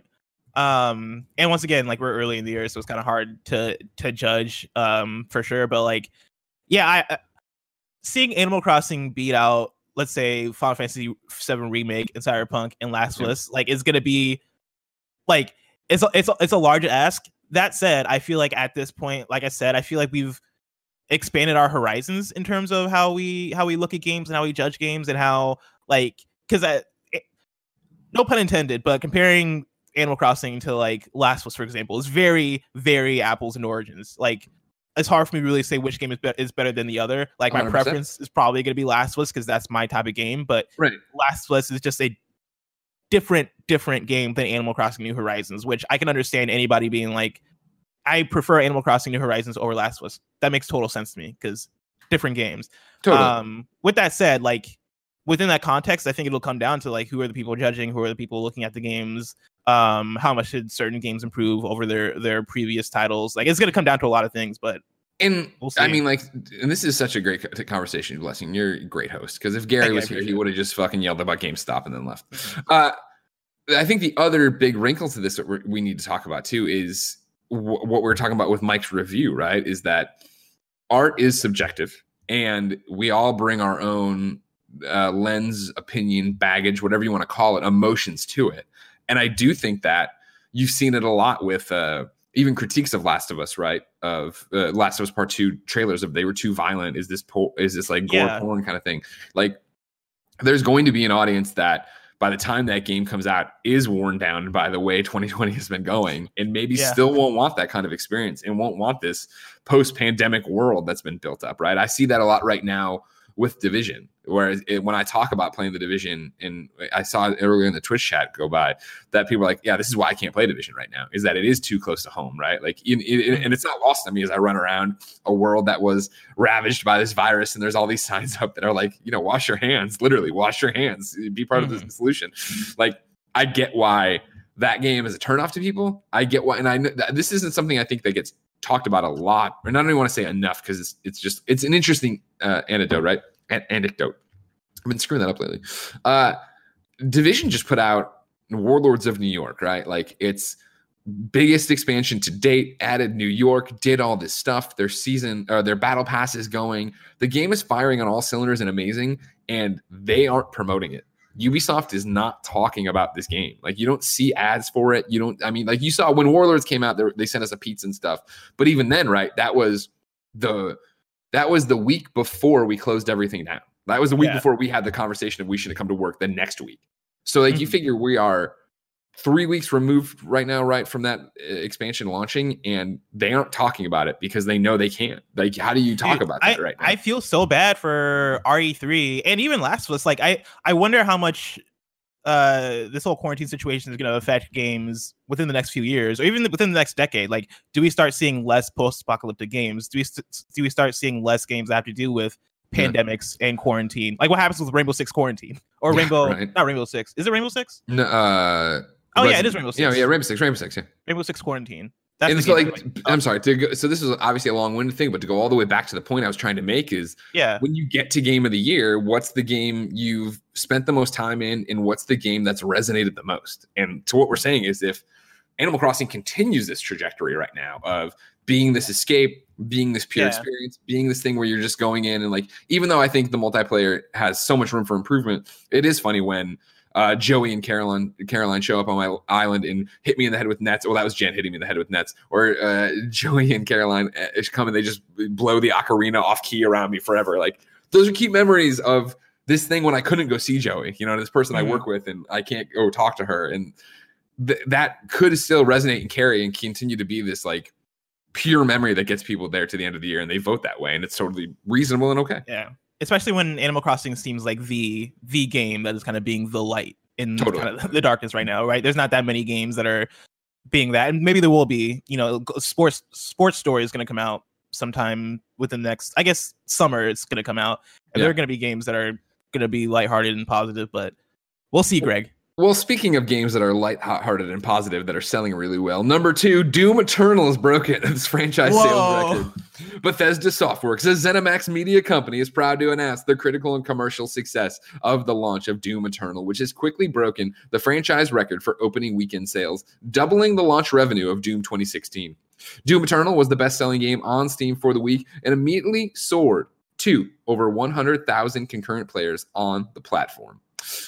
Um, and once again, like, we're early in the year, so it's kind of hard to to judge um for sure. But like, yeah, I, I seeing Animal Crossing beat out, let's say, Final Fantasy seven Remake and Cyberpunk and Last of Us, yeah. like, it's gonna be like it's a, it's a, it's a large ask. That said, I feel like at this point, like I said, I feel like we've expanded our horizons in terms of how we how we look at games and how we judge games and how, like, because I, it, no pun intended, but comparing Animal Crossing to like Last of Us, for example, is very, very apples and oranges. Like, it's hard for me to really say which game is, be- is better than the other. Like, my one hundred percent preference is probably going to be Last of Us because that's my type of game. But right. Last of Us is just a different, different game than Animal Crossing New Horizons, which I can understand anybody being like, I prefer Animal Crossing New Horizons over Last of Us. That makes total sense to me because different games. Totally. Um, with that said, like, within that context, I think it'll come down to like, who are the people judging, who are the people looking at the games, um, how much did certain games improve over their their previous titles. Like, it's going to come down to a lot of things, but and we'll I mean, like, and this is such a great conversation, Blessing. You're a great host, because if Gary was here, he would have just fucking yelled about GameStop and then left. Uh, I think the other big wrinkle to this that we're, we need to talk about too is w- what we're talking about with Mike's review, right? Is that art is subjective, and we all bring our own Uh, lens, opinion, baggage, whatever you want to call it, emotions to it. And I do think that you've seen it a lot with uh, even critiques of Last of Us, right? Of uh, Last of Us Part Two trailers of they were too violent. Is this po- is this like gore yeah. porn kind of thing? Like, there's going to be an audience that by the time that game comes out is worn down by the way twenty twenty has been going, and maybe yeah. still won't want that kind of experience and won't want this post-pandemic world that's been built up, right? I see that a lot right now with Division, whereas it, when I talk about playing the Division, and I saw it earlier in the Twitch chat go by, that people are like, yeah, this is why I can't play Division right now, is that it is too close to home, right? Like, in, in, and it's not lost on me as I run around a world that was ravaged by this virus, and there's all these signs up that are like, you know, wash your hands, literally wash your hands, be part mm-hmm. of the solution. Like, I get why that game as a turnoff to people. I get why, and I know that this isn't something I think that gets talked about a lot, and I don't even want to say enough because it's it's just it's an interesting uh, anecdote, right? An- anecdote. I've been screwing that up lately. Uh, Division just put out Warlords of New York, right? Like it's biggest expansion to date, added New York, did all this stuff. Their season or their battle pass is going. The game is firing on all cylinders and amazing, and they aren't promoting it. Ubisoft is not talking about this game. Like you don't see ads for it. You don't, I mean, like you saw when Warlords came out, they sent us a pizza and stuff. But even then, right, that was the that was the week before we closed everything down. That was the week yeah. before we had the conversation of we should have come to work the next week. So like mm-hmm. you figure we are three weeks removed right now, right, from that expansion launching, and they aren't talking about it because they know they can't. Like, how do you talk Dude, about that I, right now? I feel so bad for R E three and even Last of Us. Like, I, I wonder how much uh, this whole quarantine situation is going to affect games within the next few years, or even within the next decade. Like, do we start seeing less post-apocalyptic games? Do we st- do we start seeing less games that have to do with pandemics yeah. and quarantine? Like, what happens with Rainbow Six Quarantine or yeah, Rainbow? Right. Not Rainbow Six. Is it Rainbow Six? No. Uh, oh Resident, yeah, it is Rainbow Six. Yeah, yeah, Rainbow Six, Rainbow Six, yeah. Rainbow Six Quarantine. That's and so like, I'm sorry. To go, so this is obviously a long-winded thing, but to go all the way back to the point I was trying to make is, yeah, when you get to Game of the Year, what's the game you've spent the most time in, and what's the game that's resonated the most? And to what we're saying is, if Animal Crossing continues this trajectory right now of being this escape, being this pure yeah. experience, being this thing where you're just going in and like, even though I think the multiplayer has so much room for improvement, it is funny when Uh, Joey and Caroline Caroline show up on my island and hit me in the head with nets. Well, that was Jen hitting me in the head with nets. Or uh, Joey and Caroline uh, come and they just blow the ocarina off key around me forever. Like, those are key memories of this thing when I couldn't go see Joey. You know, this person mm-hmm. I work with and I can't go talk to her. And th- that could still resonate and carry and continue to be this like pure memory that gets people there to the end of the year, and they vote that way, and it's totally reasonable and okay. Yeah. Especially when Animal Crossing seems like the the game that is kind of being the light in totally. kind of the darkness right now, right? There's not that many games that are being that, and maybe there will be. You know, sports sports story is going to come out sometime within the next, I guess, summer. It's going to come out, and yeah. there are going to be games that are going to be lighthearted and positive, but we'll see, Greg. Well, speaking of games that are light-hearted and positive that are selling really well, number two, Doom Eternal has broken its franchise Whoa. sales record. Bethesda Softworks, a ZeniMax media company, is proud to announce the critical and commercial success of the launch of Doom Eternal, which has quickly broken the franchise record for opening weekend sales, doubling the launch revenue of Doom twenty sixteen. Doom Eternal was the best-selling game on Steam for the week and immediately soared to over one hundred thousand concurrent players on the platform.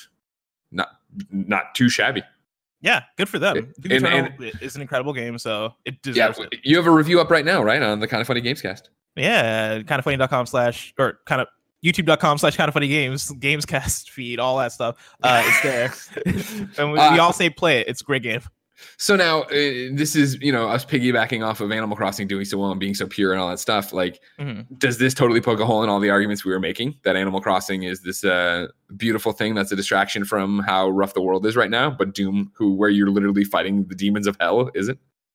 Not Not too shabby. Yeah, good for them. It, and, and, it's an incredible game, so it deserves yeah, it. You have a review up right now, right, on the Kind of Funny Gamescast. Yeah, kindoffunny.com slash or kind of youtube.com slash kind of funny games, Gamescast feed, all that stuff. Uh, it's there. And we, uh, we all say play it. It's a great game. So now uh, this is, you know, us piggybacking off of Animal Crossing doing so well and being so pure and all that stuff. Like, mm-hmm. does this totally poke a hole in all the arguments we were making that Animal Crossing is this uh, beautiful thing that's a distraction from how rough the world is right now, but Doom, who where you're literally fighting the demons of hell, isn't?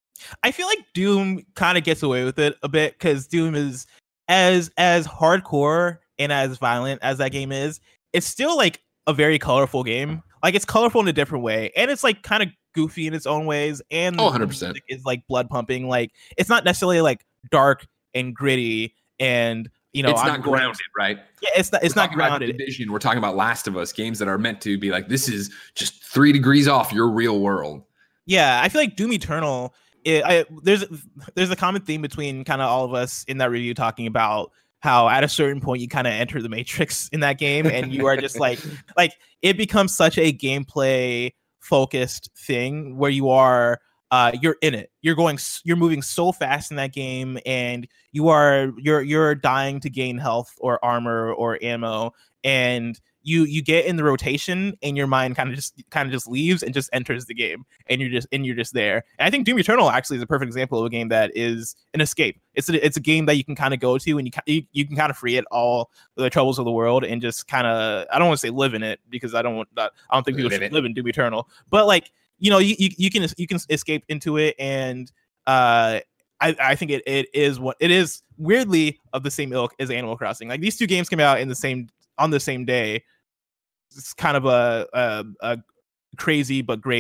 I feel like Doom kind of gets away with it a bit because Doom is as as hardcore and as violent as that game is. It's still like a very colorful game. Like, it's colorful in a different way, and it's like kind of goofy in its own ways, and oh, one hundred percent is like blood pumping. Like, it's not necessarily like dark and gritty, and you know, it's I'm not going, grounded, right? Yeah, it's not. It's we're not grounded. About Division. We're talking about Last of Us, games that are meant to be like, this is just three degrees off your real world. Yeah, I feel like Doom Eternal. It, I, there's there's a common theme between kind of all of us in that review talking about how at a certain point you kind of enter the Matrix in that game, and you are just like like it becomes such a gameplay focused thing where you are uh you're in it, you're going you're moving so fast in that game, and you are you're you're dying to gain health or armor or ammo, and you you get in the rotation and your mind kind of just kind of just leaves and just enters the game, and you're just and you're just there. And I think Doom Eternal actually is a perfect example of a game that is an escape. It's a, it's a game that you can kind of go to and you you, you can kind of forget all the troubles of the world and just kind of, I don't want to say live in it because I don't want that. I don't think people live should live in Doom Eternal, but like, you know, you, you you can you can escape into it, and uh I, I think it, it is what it is weirdly of the same ilk as Animal Crossing. Like, these two games came out in the same on the same day. It's kind of a, a a crazy but great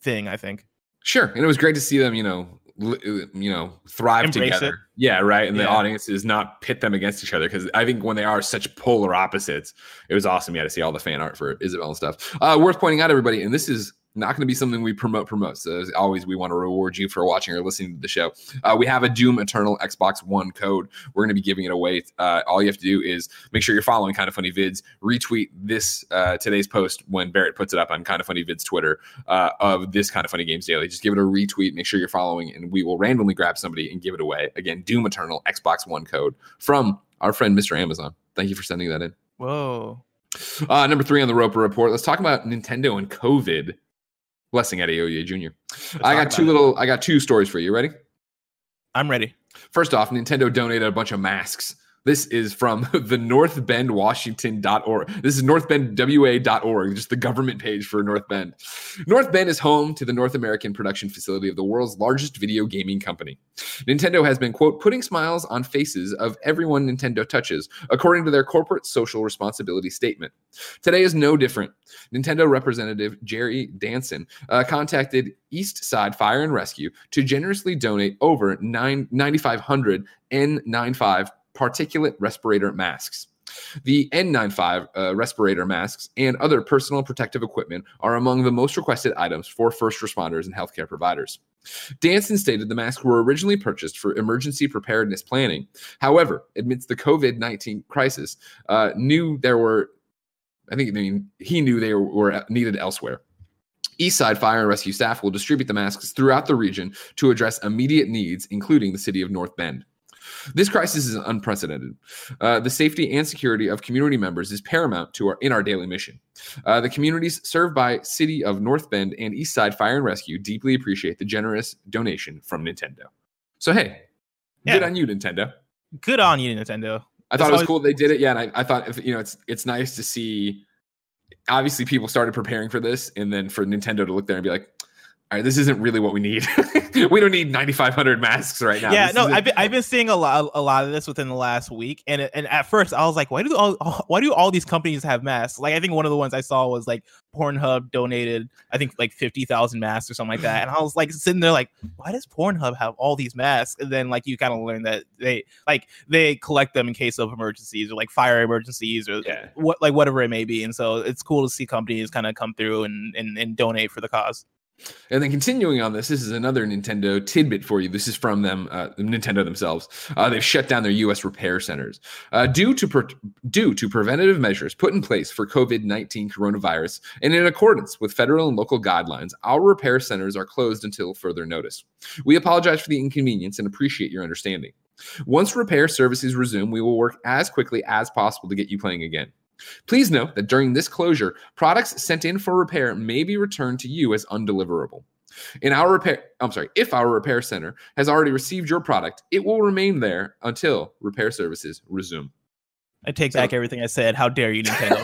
thing, I think. Sure. And it was great to see them, you know, li- you know, thrive Embrace together. it. Yeah, right. And the Yeah. audience is not pit them against each other, because I think when they are such polar opposites, it was awesome. Yeah, to see all the fan art for Isabel and stuff. Uh, worth pointing out, everybody, and this is not going to be something we promote promote. So as always, we want to reward you for watching or listening to the show. Uh, we have a Doom Eternal Xbox One code. We're going to be giving it away. Uh, all you have to do is make sure you're following Kind of Funny Vids. Retweet this uh, today's post when Barrett puts it up on Kind of Funny Vids Twitter uh, of this Kind of Funny Games Daily. Just give it a retweet. Make sure you're following, and we will randomly grab somebody and give it away. Again, Doom Eternal Xbox One code from our friend Mister Amazon. Thank you for sending that in. Whoa. Uh, number three on the Roper Report. Let's talk about Nintendo and COVID. Blessing Eddie Oye Junior I got two it. little, I got two stories for you. Ready? I'm ready. First off, Nintendo donated a bunch of masks. This is from the North Bend Washington dot org. This is north bend w a dot org, just the government page for North Bend. North Bend is home to the North American production facility of the world's largest video gaming company. Nintendo has been, quote, putting smiles on faces of everyone Nintendo touches, according to their corporate social responsibility statement. Today is no different. Nintendo representative Jerry Danson uh, contacted East Side Fire and Rescue to generously donate over nine thousand five hundred N ninety-five particulate respirator masks. The N ninety-five uh, respirator masks and other personal protective equipment are among the most requested items for first responders and healthcare providers. Danson stated the masks were originally purchased for emergency preparedness planning. However, amidst the COVID nineteen crisis, uh, knew there were, I think I mean, he knew they were needed elsewhere. Eastside Fire and Rescue staff will distribute the masks throughout the region to address immediate needs, including the city of North Bend. This crisis is unprecedented. Uh, the safety and security of community members is paramount to our in our daily mission. Uh, the communities served by City of North Bend and Eastside Fire and Rescue deeply appreciate the generous donation from Nintendo. So, hey, Yeah. good on you, Nintendo. Good on you, Nintendo. I thought it was cool they did it. Yeah, and I, I thought, if, you know, it's it's nice to see. Obviously, people started preparing for this, and then for Nintendo to look there and be like, all right, this isn't really what we need. We don't need ninety-five hundred masks right now. Yeah, This no, isn't- I've been, I've been seeing a lot a lot of this within the last week, and it- and at first I was like, why do all why do all these companies have masks? Like, I think one of the ones I saw was like Pornhub donated, I think like fifty thousand masks or something like that, and I was like sitting there like, why does Pornhub have all these masks? And then like you kind of learn that they like they collect them in case of emergencies or like fire emergencies or Yeah. what like whatever it may be, and so it's cool to see companies kind of come through and, and and donate for the cause. And then continuing on this, this is another Nintendo tidbit for you. This is from them, uh, Nintendo themselves. Uh, they've shut down their U S repair centers uh, due to per- due to preventative measures put in place for COVID nineteen coronavirus, and in accordance with federal and local guidelines. Our repair centers are closed until further notice. We apologize for the inconvenience and appreciate your understanding. Once repair services resume, we will work as quickly as possible to get you playing again. Please note that during this closure, products sent in for repair may be returned to you as undeliverable. In our repair, I'm sorry, if our repair center has already received your product, it will remain there until repair services resume. I take So- back everything I said. How dare you, Nintendo?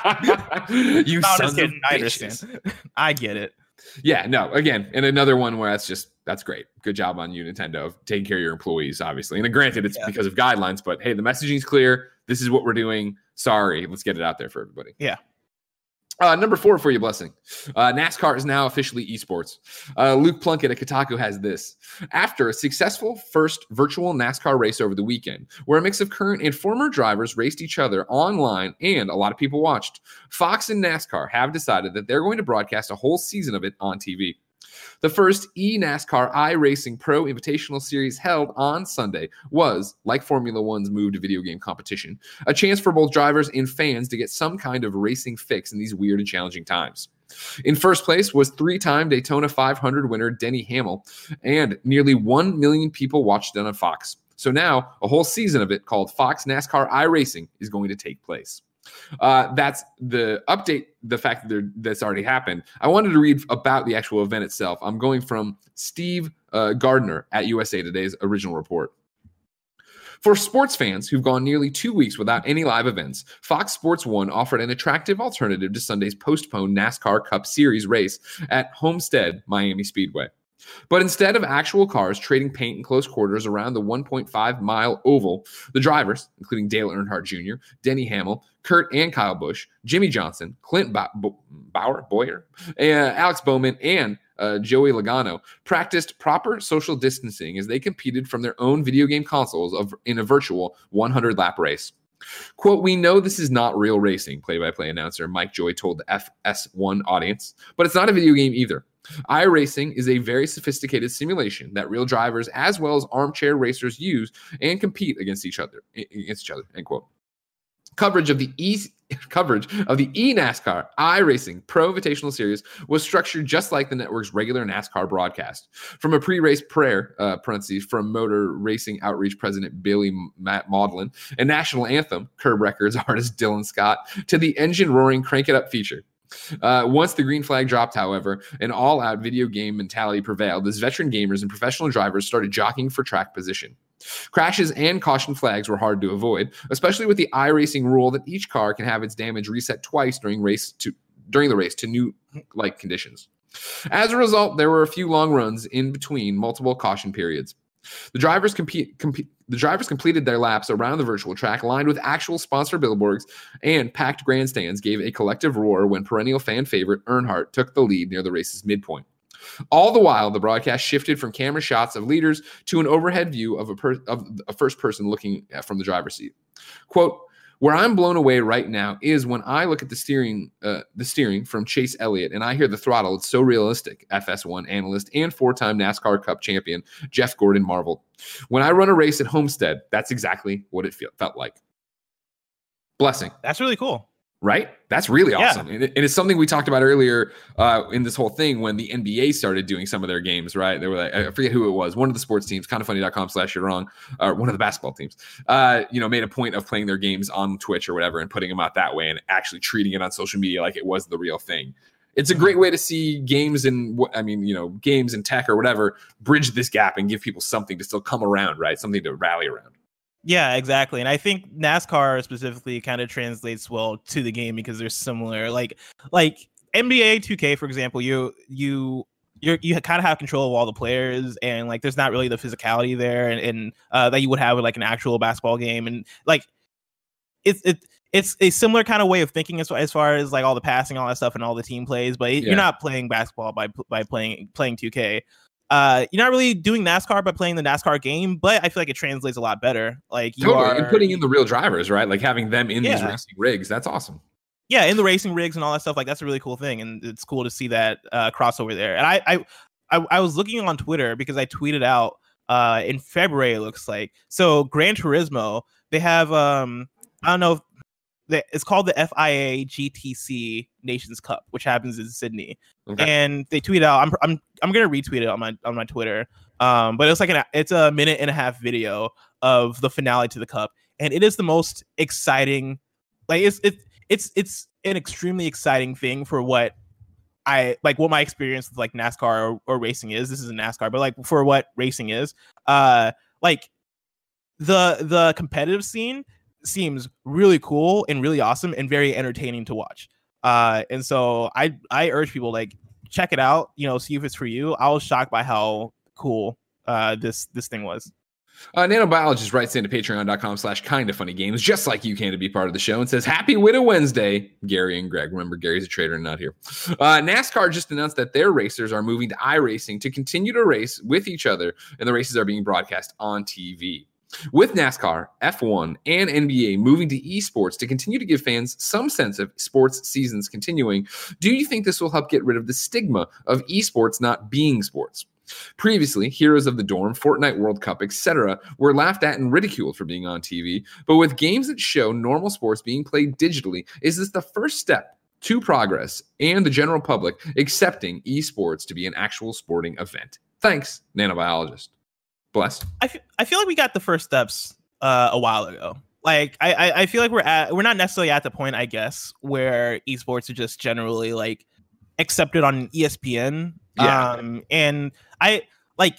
You No, I'm sons just kidding. of I bitches. understand. I get it. Yeah, no, again, and another one where that's just, that's great. Good job on you, Nintendo, of taking care of your employees, obviously. And granted, it's Yeah. because of guidelines, but hey, the messaging's clear. This is what we're doing. Sorry, let's get it out there for everybody. Yeah. Uh, number four for you, Blessing. Uh, NASCAR is now officially esports. Uh, Luke Plunkett at Kotaku has this. After a successful first virtual NASCAR race over the weekend, where a mix of current and former drivers raced each other online and a lot of people watched, Fox and NASCAR have decided that they're going to broadcast a whole season of it on T V. The first eNASCAR iRacing Pro Invitational Series held on Sunday was, like Formula One's move to video game competition, a chance for both drivers and fans to get some kind of racing fix in these weird and challenging times. In first place was three-time Daytona five hundred winner Denny Hamel, and nearly one million people watched it on Fox. So now, a whole season of it called Fox NASCAR iRacing is going to take place. Uh, that's the update, the fact that there, that's already happened. I wanted to read about the actual event itself. I'm going from Steve uh, Gardner at U S A Today's original report. For sports fans who've gone nearly two weeks without any live events, Fox Sports one offered an attractive alternative to Sunday's postponed NASCAR Cup Series race at Homestead Miami Speedway. But instead of actual cars trading paint in close quarters around the one point five mile oval, the drivers, including Dale Earnhardt Junior, Denny Hamel, Kurt and Kyle Busch, Jimmy Johnson, Clint ba- Bo- Bauer, Boyer, uh, Alex Bowman, and uh, Joey Logano, practiced proper social distancing as they competed from their own video game consoles of, in a virtual one hundred lap race. Quote, "We know this is not real racing," play-by-play announcer Mike Joy told the F S one audience, "but it's not a video game either. iRacing is a very sophisticated simulation that real drivers as well as armchair racers use and compete against each other." Against each other. End quote. Coverage of the e coverage of the eNASCAR iRacing Pro Invitational Series was structured just like the network's regular NASCAR broadcast. From a pre-race prayer, uh, parentheses, from Motor Racing Outreach President Billy Matt Maudlin, and national anthem, Curb Records artist Dylan Scott, to the engine-roaring Crank It Up feature. Uh, once the green flag dropped, however, an all-out video game mentality prevailed as veteran gamers and professional drivers started jockeying for track position. Crashes and caution flags were hard to avoid, especially with the iRacing rule that each car can have its damage reset twice during race to during the race to new like conditions. As a result, there were a few long runs in between multiple caution periods. The drivers compete, compete the drivers completed their laps around the virtual track, lined with actual sponsor billboards, and packed grandstands gave a collective roar when perennial fan favorite Earnhardt took the lead near the race's midpoint. All the while, the broadcast shifted from camera shots of leaders to an overhead view of a, per- of a first person looking at, from the driver's seat. Quote, "Where I'm blown away right now is when I look at the steering uh, the steering from Chase Elliott and I hear the throttle. It's so realistic," F S one analyst and four-time NASCAR Cup champion Jeff Gordon marveled. "When I run a race at Homestead, that's exactly what it feel- felt like." Blessing. That's really cool. Right? That's really awesome. Yeah. And, it, and it's something we talked about earlier uh, in this whole thing when the N B A started doing some of their games, right? They were like, I forget who it was. One of the sports teams, kindafunny.com slash you're wrong, or one of the basketball teams, uh, you know, made a point of playing their games on Twitch or whatever and putting them out that way and actually treating it on social media like it was the real thing. It's a great way to see games and, I mean, you know, games and tech or whatever, bridge this gap and give people something to still come around, right? Something to rally around. Yeah, exactly. And I think NASCAR specifically kind of translates well to the game because they're similar. Like like N B A two K, for example, you you you you kind of have control of all the players, and like there's not really the physicality there and, and uh, that you would have with like an actual basketball game. And like it's it it's a similar kind of way of thinking as, as far as like all the passing, all that stuff, and all the team plays. But yeah. You're not playing basketball by by playing playing two K. Uh, you're not really doing NASCAR by playing the NASCAR game, but I feel like it translates a lot better. Like you totally, are and putting in the real drivers, right? Like having them in yeah. these racing rigs. That's awesome. Yeah, in the racing rigs and all that stuff. Like that's a really cool thing, and it's cool to see that uh, crossover there. And I, I, I, I was looking on Twitter because I tweeted out uh, in February. It looks like so Gran Turismo. They have um, I don't know. If they, it's called the F I A G T C Nations Cup, which happens in Sydney. Okay. And they tweet out. I'm I'm I'm gonna retweet it on my on my Twitter. Um, but it's like an it's a minute and a half video of the finale to the Cup, and it is the most exciting. Like it's it's it's it's an extremely exciting thing for what I like. What my experience with like NASCAR or, or racing is. This is a NASCAR, but like for what racing is. Uh, like the the competitive scene seems really cool and really awesome and very entertaining to watch. Uh, and so I I urge people like check it out, you know, see if it's for you. I was shocked by how cool uh this this thing was. Uh, Nanobiologist writes into patreon.com slash kind of funny games, just like you can to be part of the show, and says, "Happy Widow Wednesday, Gary and Greg." Remember, Gary's a trader and not here. Uh, NASCAR just announced that their racers are moving to iRacing to continue to race with each other, and the races are being broadcast on T V. With NASCAR, F one, and N B A moving to esports to continue to give fans some sense of sports seasons continuing, do you think this will help get rid of the stigma of esports not being sports? Previously, Heroes of the Dorm, Fortnite World Cup, et cetera were laughed at and ridiculed for being on T V, but with games that show normal sports being played digitally, is this the first step to progress and the general public accepting esports to be an actual sporting event? Thanks, Nanobiologist. Bless. I, f- I feel like we got the first steps uh, a while ago. Like I, I I feel like we're at we're not necessarily at the point, I guess, where esports are just generally like accepted on E S P N. Yeah. Um, and I like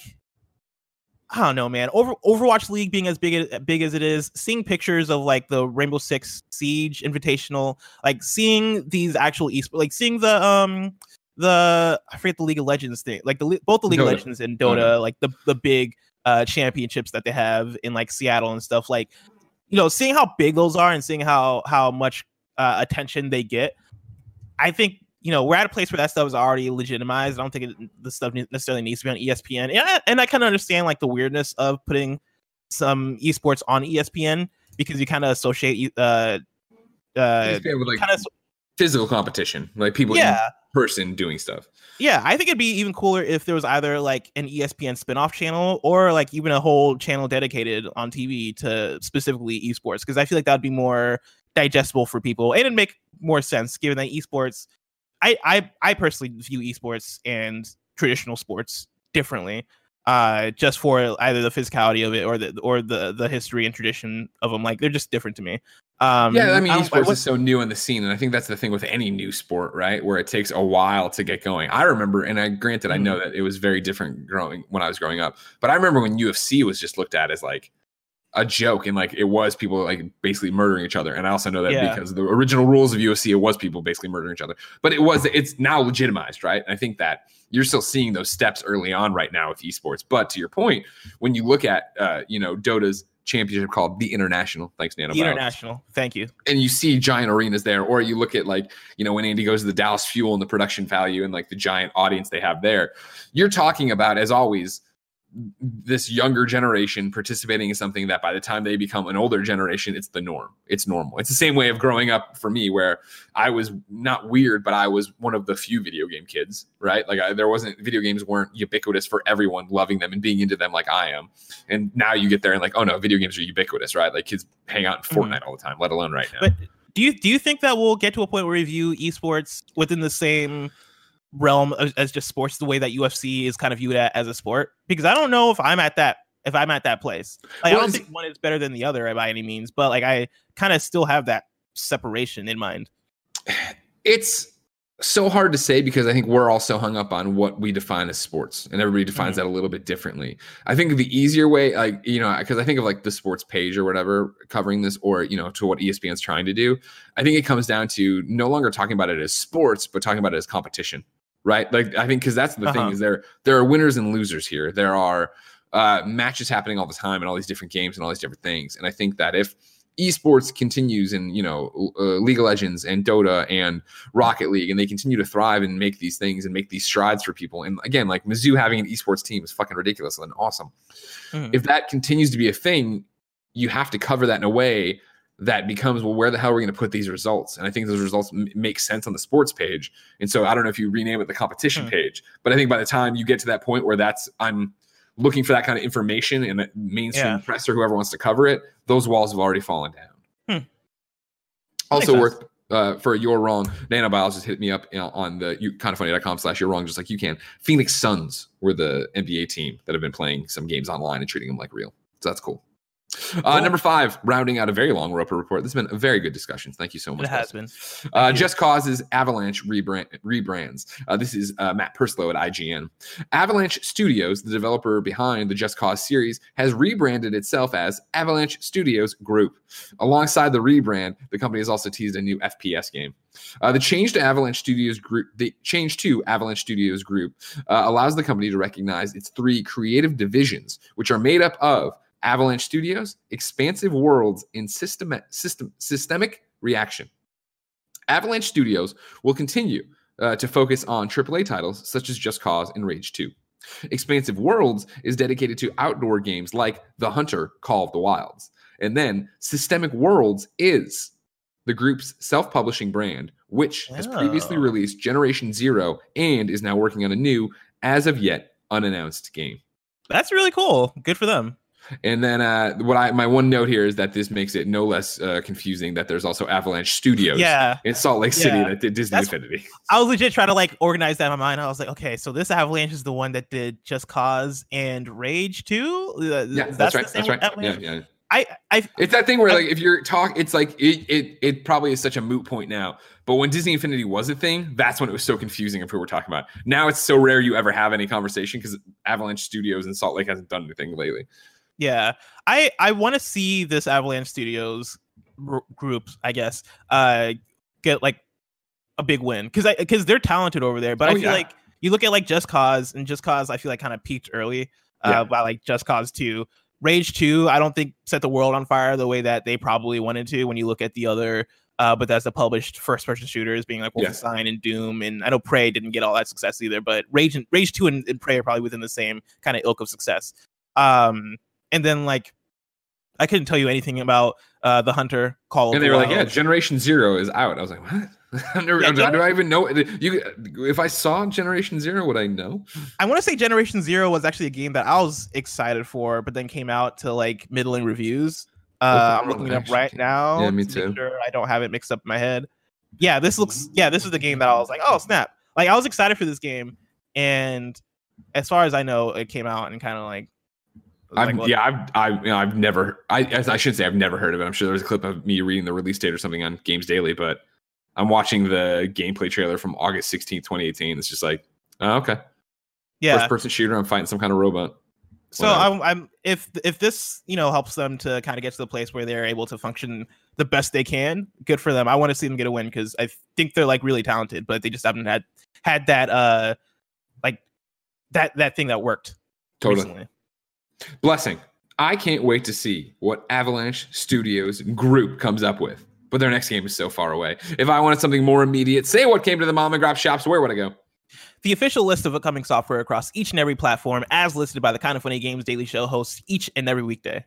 I don't know, man. Over Overwatch League being as big as big as it is, seeing pictures of like the Rainbow Six Siege Invitational, like seeing these actual esports, like seeing the um the I forget the League of Legends thing, like the both the League Dota. of Legends and Dota, Dota. like the the big uh championships that they have in like Seattle and stuff, like you know, seeing how big those are and seeing how how much uh, attention they get, I think you know, we're at a place where that stuff is already legitimized. I don't think it, the stuff necessarily needs to be on E S P N. And I, and I kind of understand like the weirdness of putting some esports on E S P N because you kind of associate uh uh with like kind of physical competition, like people yeah. in person doing stuff. Yeah, I think it'd be even cooler if there was either like an E S P N spinoff channel or like even a whole channel dedicated on T V to specifically esports, because I feel like that would be more digestible for people and it'd make more sense given that esports. I I I personally view esports and traditional sports differently, uh, just for either the physicality of it or the or the the history and tradition of them. Like they're just different to me. Um, yeah, I mean, I esports I, is so new in the scene, and I think that's the thing with any new sport, right? Where it takes a while to get going. I remember, and I granted, mm-hmm. I know that it was very different growing when I was growing up, but I remember when U F C was just looked at as like a joke, and like it was people like basically murdering each other. And I also know that yeah. because of the original rules of U F C, it was people basically murdering each other. But it was, it's now legitimized, right? And I think that you're still seeing those steps early on right now with esports. But to your point, when you look at, uh, you know, Dota's championship called the International, thanks Nano. The International, thank you. And you see giant arenas there, or you look at like, you know, when Andy goes to the Dallas Fuel and the production value and like the giant audience they have there, you're talking about, as always, this younger generation participating in something that by the time they become an older generation, it's the norm. It's normal. It's the same way of growing up for me, where I was not weird, but I was one of the few video game kids, right? Like I, there wasn't, video games weren't ubiquitous for everyone loving them and being into them like I am. And now you get there and like, oh no, video games are ubiquitous, right? Like kids hang out in Fortnite mm-hmm. all the time, let alone right now. But do you, do you think that we'll get to a point where we view esports within the same realm as, as just sports, the way that U F C is kind of viewed as a sport? Because I don't know if I'm at that if I'm at that place. Like, well, I don't think one is better than the other by any means, but like I kind of still have that separation in mind. It's so hard to say because I think we're all so hung up on what we define as sports, and everybody defines mm-hmm. that a little bit differently. I think the easier way, like, you know, because I think of like the sports page or whatever covering this, or, you know, to what E S P N's trying to do, I think it comes down to no longer talking about it as sports, but talking about it as competition. Right. Like, I think because that's the uh-huh. thing is there, there are winners and losers here. There are uh, matches happening all the time and all these different games and all these different things. And I think that if esports continues in, you know, uh, League of Legends and Dota and Rocket League, and they continue to thrive and make these things and make these strides for people. And again, like Mizzou having an esports team is fucking ridiculous and awesome. Mm-hmm. If that continues to be a thing, you have to cover that in a way that becomes, well, where the hell are we going to put these results? And I think those results m- make sense on the sports page. And so I don't know if you rename it the competition hmm. page, but I think by the time you get to that point where that's, I'm looking for that kind of information in the mainstream yeah. press or whoever wants to cover it, those walls have already fallen down. Hmm. Also worth, uh, for You're Wrong, Nanobiologist hit me up, you know, on the you, kindoffunny.com slash You're Wrong, just like you can. Phoenix Suns were the N B A team that have been playing some games online and treating them like real. So that's cool. Uh, cool. Number five, rounding out a very long Roper report. This has been a very good discussion. Thank you so much. It has been. Uh, Just Cause's Avalanche rebrand, rebrands. Uh, this is uh, Matt Purslow at I G N. Avalanche Studios, the developer behind the Just Cause series, has rebranded itself as Avalanche Studios Group. Alongside the rebrand, the company has also teased a new F P S game. Uh, the change to Avalanche Studios Group, the change to Avalanche Studios Group, uh, allows the company to recognize its three creative divisions, which are made up of Avalanche Studios, Expansive Worlds, and System, System, Systemic Reaction. Avalanche Studios will continue uh, to focus on triple A titles such as Just Cause and Rage two. Expansive Worlds is dedicated to outdoor games like The Hunter, Call of the Wilds. And then Systemic Worlds is the group's self-publishing brand, which has oh. previously released Generation Zero and is now working on a new, as of yet, unannounced game. That's really cool. Good for them. And then uh, what I my one note here is that this makes it no less uh, confusing that there's also Avalanche Studios yeah. in Salt Lake City yeah. that did Disney That's, Infinity. I was legit trying to like organize that in my mind. I was like, okay, so this Avalanche is the one that did Just Cause and Rage two. Uh, yeah, that's, that's right. That's right. Avalanche? Yeah, yeah. I, I, it's that thing where I, like if you're talk, it's like it, it, it probably is such a moot point now. But when Disney Infinity was a thing, that's when it was so confusing if we were talking about. Now it's so rare you ever have any conversation because Avalanche Studios in Salt Lake hasn't done anything lately. Yeah, I, I want to see this Avalanche Studios r- group, I guess, uh, get like a big win because I because they're talented over there. But oh, I feel yeah. like you look at like Just Cause, and Just Cause I feel like kind of peaked early uh, yeah. by like Just Cause two. Rage two, I don't think set the world on fire the way that they probably wanted to when you look at the other Uh, but that's a published first-person shooter, is being like Wolfenstein yeah. and Doom, and I know Prey didn't get all that success either. But Rage and Rage Two and, and Prey are probably within the same kind of ilk of success. Um, and then like I couldn't tell you anything about uh, the Hunter Call. And they were like, "Yeah, Generation Zero is out." I was like, "What? I never, yeah, do, do I even know? You, if I saw Generation Zero, would I know?" I want to say Generation Zero was actually a game that I was excited for, but then came out to like middling reviews. Uh, I'm looking it up right now. Yeah, me to too. Make sure I don't have it mixed up in my head. Yeah, this looks. Yeah, this is the game that I was like, oh snap! Like I was excited for this game, and as far as I know, it came out and kind of like. I've, like yeah, I've, I, you know, I've never. I, I should say I've never heard of it. I'm sure there was a clip of me reading the release date or something on Games Daily, but I'm watching the gameplay trailer from August sixteenth, twenty eighteen. It's just like, oh, okay, yeah, first person shooter. I'm fighting some kind of robot. So I'm, I'm if if this you know helps them to kind of get to the place where they're able to function the best they can, good for them. I want to see them get a win because I think they're like really talented, but they just haven't had had that uh like that that thing that worked. Totally. Recently. Blessing. I can't wait to see what Avalanche Studios group comes up with, but their next game is so far away. If I wanted something more immediate, say what came to the mom and grab shops, where would I go? The official list of upcoming software across each and every platform, as listed by the Kind of Funny Games Daily Show hosts each and every weekday.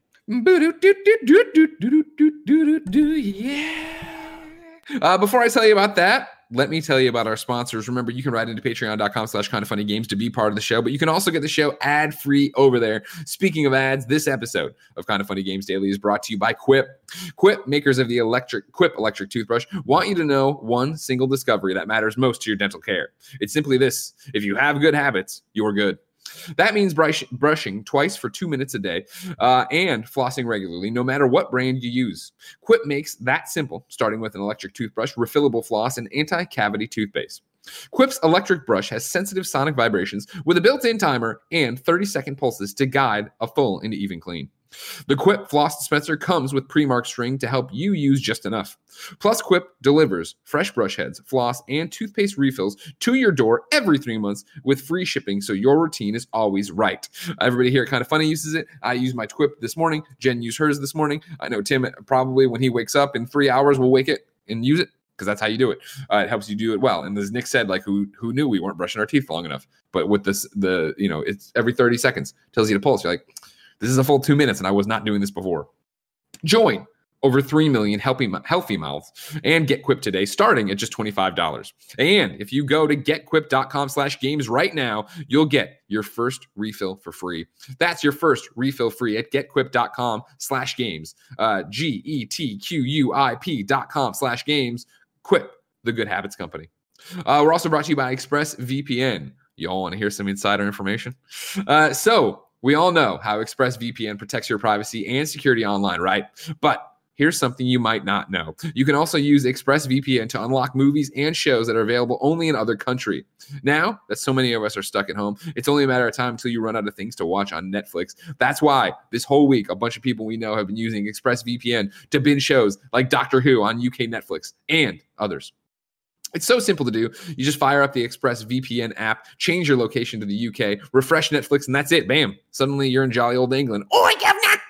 Yeah. Uh, before I tell you about that, let me tell you about our sponsors. Remember, you can write into patreon.com slash kind of funny games to be part of the show, but you can also get the show ad free over there. Speaking of ads, this episode of Kind of Funny Games Daily is brought to you by Quip. Quip, makers of the electric Quip electric toothbrush, want you to know one single discovery that matters most to your dental care. It's simply this: if you have good habits, you're good. That means brush, brushing twice for two minutes a day uh, and flossing regularly, no matter what brand you use. Quip makes that simple, starting with an electric toothbrush, refillable floss, and anti-cavity toothpaste. Quip's electric brush has sensitive sonic vibrations with a built-in timer and thirty-second pulses to guide a full and even clean. The Quip floss dispenser comes with pre-marked string to help you use just enough. Plus, Quip delivers fresh brush heads, floss, and toothpaste refills to your door every three months with free shipping, so your routine is always right. Everybody here at Kind of Funny uses it. I used my Quip this morning. Jen used hers this morning. I know Tim probably, when he wakes up in three hours, will wake it and use it, because that's how you do it. Uh, it helps you do it well. And as Nick said, like, who who knew we weren't brushing our teeth long enough? But with this, the you know, it's every thirty seconds tells you to pulse. You're like, this is a full two minutes, and I was not doing this before. Join over three million healthy, healthy mouths and get Quip today, starting at just twenty-five dollars. And if you go to getquip.com slash games right now, you'll get your first refill for free. That's your first refill free at getquip.com slash games. Uh, G E T Q U I P dot com slash games. Quip, the good habits company. Uh, we're also brought to you by ExpressVPN. You all want to hear some insider information? Uh, so, we all know how ExpressVPN protects your privacy and security online, right? But here's something you might not know. You can also use ExpressVPN to unlock movies and shows that are available only in other countries. Now that so many of us are stuck at home, it's only a matter of time until you run out of things to watch on Netflix. That's why this whole week, a bunch of people we know have been using ExpressVPN to binge shows like Doctor Who on U K Netflix and others. It's so simple to do. You just fire up the ExpressVPN app, change your location to the U K, refresh Netflix, and that's it. Bam. Suddenly you're in jolly old England. Oh, I have not.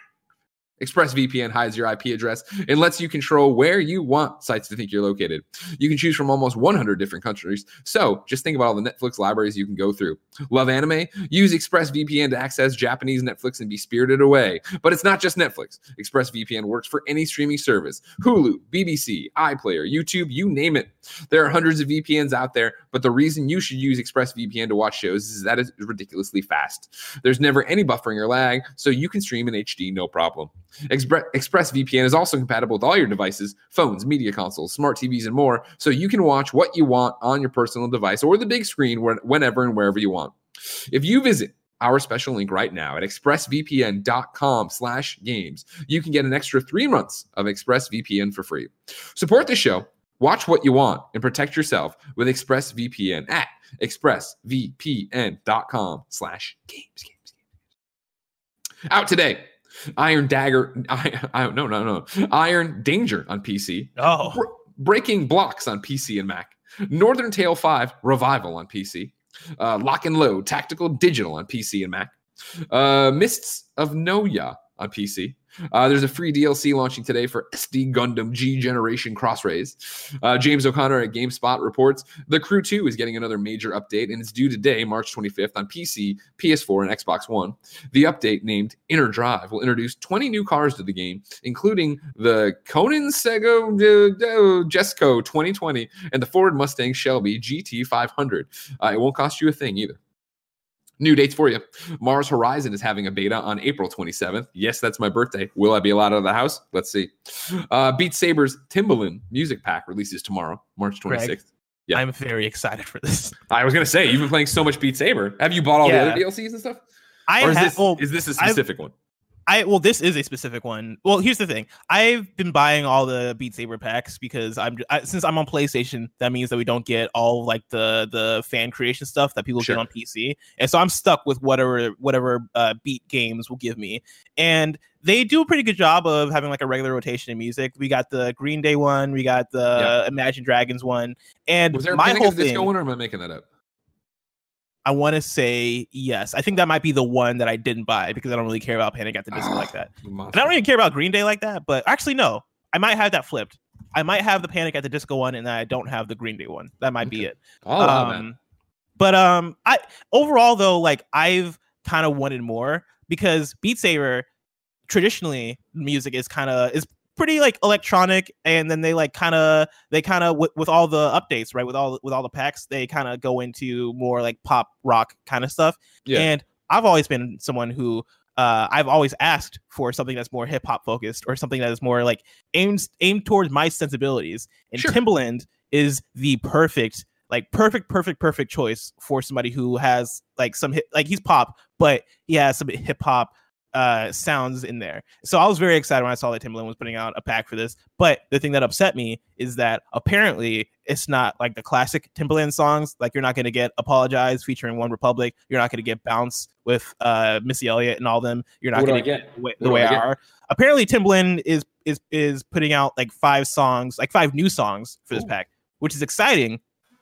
ExpressVPN hides your I P address and lets you control where you want sites to think you're located. You can choose from almost one hundred different countries. So just think about all the Netflix libraries you can go through. Love anime? Use ExpressVPN to access Japanese Netflix and be spirited away. But it's not just Netflix. ExpressVPN works for any streaming service. Hulu, B B C, iPlayer, YouTube, you name it. There are hundreds of V P Ns out there, but the reason you should use ExpressVPN to watch shows is that it's ridiculously fast. There's never any buffering or lag, so you can stream in H D no problem. Expre- ExpressVPN is also compatible with all your devices, phones, media consoles, smart T Vs, and more, so you can watch what you want on your personal device or the big screen whenever and wherever you want. If you visit our special link right now at expressvpn.com slash games, you can get an extra three months of ExpressVPN for free. Support the show, watch what you want, and protect yourself with ExpressVPN at expressvpn.com slash games, games, games. Out today. Iron Dagger, I, I no, no, no. Iron Danger on P C. Oh. Br- Breaking Blocks on P C and Mac. Northern Tale five Revival on P C. Uh, Lock and Load Tactical Digital on P C and Mac. Uh, Mists of Noya on P C. Uh, there's a free D L C launching today for S D Gundam G Generation Cross Rays. Uh, James O'Connor at GameSpot reports The Crew two is getting another major update, and it's due today, March twenty-fifth, on P C, P S four, and Xbox One. The update, named Inner Drive, will introduce twenty new cars to the game, including the Koenigsegg uh, Jesko twenty twenty and the Ford Mustang Shelby G T five hundred. Uh, it won't cost you a thing either. New dates for you. Mars Horizon is having a beta on April twenty-seventh. Yes, that's my birthday. Will I be allowed out of the house? Let's see. Uh, Beat Saber's Timbaland music pack releases tomorrow, March twenty-sixth. Greg, yeah. I'm very excited for this. I was going to say, you've been playing so much Beat Saber. Have you bought all yeah. the other D L Cs and stuff? I or is, ha- this, well, is this a specific I've, one? I well, this is a specific one. Well, here's the thing: I've been buying all the Beat Saber packs because I'm I, since I'm on PlayStation. That means that we don't get all like the the fan creation stuff that people sure. get on P C, and so I'm stuck with whatever whatever uh, Beat games will give me. And they do a pretty good job of having like a regular rotation in music. We got the Green Day one, we got the yeah. Imagine Dragons one, and was there a my whole thing, thing. One, or am I making that up? I want to say yes. I think that might be the one that I didn't buy because I don't really care about Panic at the Disco oh, like that. And I don't really care about Green Day like that. But actually, no. I might have that flipped. I might have the Panic at the Disco one, and I don't have the Green Day one. That might okay. be it. Oh, um, but um, I overall though, like I've kind of wanted more because Beat Saber traditionally music is kind of is. pretty like electronic, and then they like kind of they kind of w- with all the updates, right, with all with all the packs, they kind of go into more like pop rock kind of stuff. Yeah. And I've always been someone who uh I've always asked for something that's more hip hop focused or something that is more like aimed aimed towards my sensibilities. And sure. Timbaland is the perfect like perfect perfect perfect choice for somebody who has like some hip, like he's pop, but he has some hip hop uh sounds in there. So I was very excited when I saw that Timbaland was putting out a pack for this. But the thing that upset me is that apparently it's not like the classic Timbaland songs. Like you're not going to get Apologize featuring One Republic. You're not going to get Bounce with uh Missy Elliott and all them. You're not going to get the way, the way I are. Apparently Timbaland is is is putting out like five songs, like five new songs for this Ooh. pack, which is exciting.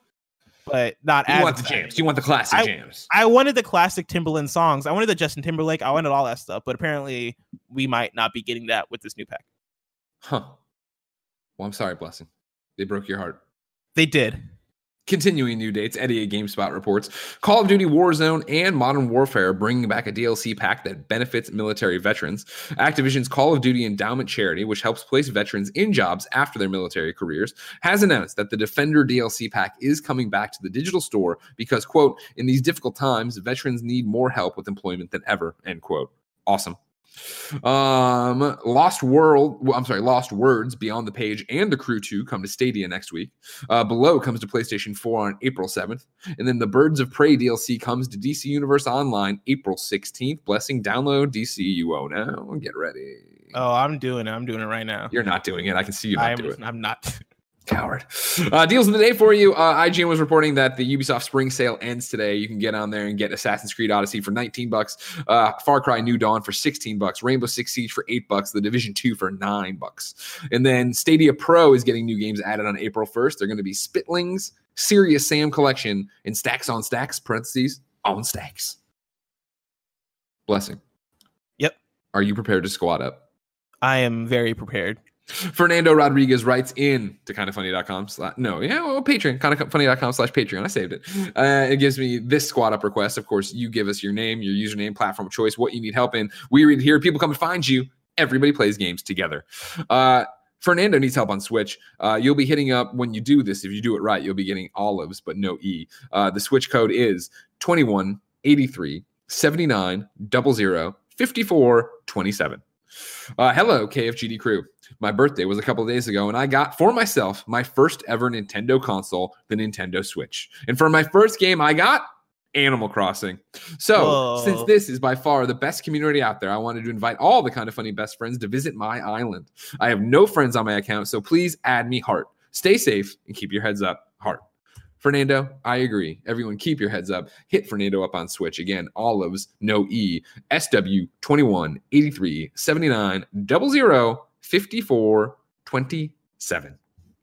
But not you as want the jams. You want the classic I, jams. I wanted the classic Timbaland songs. I wanted the Justin Timberlake. I wanted all that stuff. But apparently, we might not be getting that with this new pack. Huh. Well, I'm sorry, Blessing. They broke your heart. They did. Continuing new dates, Eddie at GameSpot reports Call of Duty Warzone and Modern Warfare are bringing back a D L C pack that benefits military veterans. Activision's Call of Duty Endowment charity, which helps place veterans in jobs after their military careers, has announced that the Defender D L C pack is coming back to the digital store because, quote, in these difficult times, veterans need more help with employment than ever, end quote. Awesome. Um, Lost World, well, I'm sorry, Lost Words, Beyond the Page, and The Crew two come to Stadia next week. Uh, Below comes to PlayStation four on April seventh, and then the Birds of Prey D L C comes to D C Universe Online April sixteenth. Blessing, download D C U O now. Get ready. Oh, I'm doing it. I'm doing it right now. You're not doing it. I can see you not I'm, do it. I'm not. Coward. Uh, deals of the day for you. Uh, I G N was reporting that the Ubisoft Spring Sale ends today. You can get on there and get Assassin's Creed Odyssey for nineteen bucks, uh, Far Cry New Dawn for sixteen bucks, Rainbow Six Siege for eight bucks, The Division two for nine bucks. And then Stadia Pro is getting new games added on April first. They're going to be Spitlings, Serious Sam Collection, and Stacks on Stacks, parentheses, on Stacks. Blessing. Yep. Are you prepared to squat up? I am very prepared. Fernando Rodriguez writes in to kindoffunny dot com slash no, yeah, well, Patreon, kindoffunny dot com slash Patreon. I saved it. Uh, it gives me this squad up request. Of course, you give us your name, your username, platform of choice, what you need help in. We read it here. People come and find you. Everybody plays games together. Uh, Fernando needs help on Switch. Uh, you'll be hitting up when you do this. If you do it right, you'll be getting olives, but no E. Uh, the Switch code is twenty-one eighty-three seventy-nine zero zero fifty-four twenty-seven. Uh, hello, K F G D crew. My birthday was a couple of days ago, and I got for myself my first ever Nintendo console, the Nintendo Switch. And for my first game, I got Animal Crossing. So, Whoa. Since this is by far the best community out there, I wanted to invite all the Kind of Funny best friends to visit my island. I have no friends on my account, so please add me heart. Stay safe and keep your heads up, heart. Fernando, I agree. Everyone keep your heads up. Hit Fernando up on Switch. Again, olives, no E. S W twenty-one eighty-three seventy-nine zero zero fifty-four twenty-seven.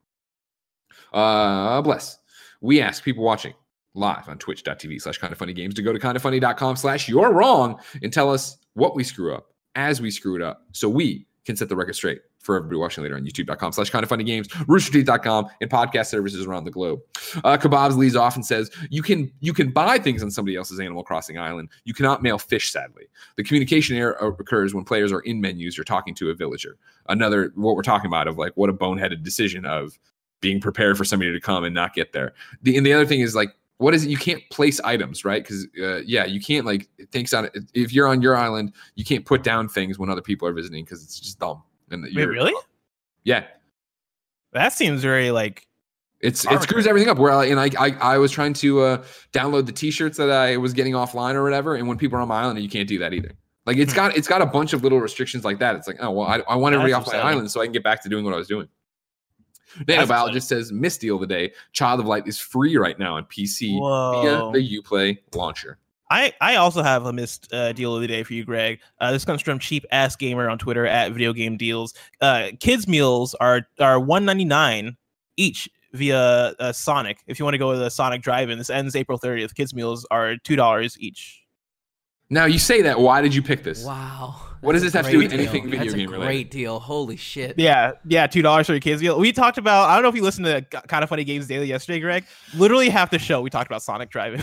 Uh, bless. We ask people watching live on twitch.tv slash kind of funny games to go to kindoffunny.com slash you're wrong and tell us what we screw up as we screw it up so we can set the record straight for everybody watching later on youtube.com slash kind of funny games, rooster teeth dot com, and podcast services around the globe. Uh, Kebabs leads off and says, you can you can buy things on somebody else's Animal Crossing island. You cannot mail fish, sadly. The communication error occurs when players are in menus or talking to a villager. Another, what we're talking about of like what a boneheaded decision of being prepared for somebody to come and not get there. The, and the other thing is like, what is it? You can't place items, right? Because uh, yeah, you can't like things on if you're on your island, you can't put down things when other people are visiting because it's just dumb. And Wait, really? Yeah, that seems very like it's arbitrary. It screws everything up. Where I, and I, I I was trying to uh, download the T-shirts that I was getting offline or whatever, and when people are on my island, you can't do that either. Like it's got it's got a bunch of little restrictions like that. It's like oh well, I, I want everybody off my island so I can get back to doing what I was doing. Nanobiologist just says Miss Deal of the Day. Child of Light is free right now on P C Whoa. via the Uplay launcher. I, I also have a missed uh, deal of the day for you, Greg. Uh, this comes from Cheap Ass Gamer on Twitter at Video Game Deals. Uh, kids meals are are one ninety-nine each via uh, Sonic. If you want to go to the Sonic Drive-In, this ends April thirtieth. Kids meals are two dollars each. Now you say that. Why did you pick this? Wow. What does this have to do with deal. anything video That's game a related? Great deal. Holy shit. Yeah, yeah, two dollars for your kids meal. We talked about. I don't know if you listened to Kind of Funny Games Daily yesterday, Greg. Literally half the show we talked about Sonic Drive-In.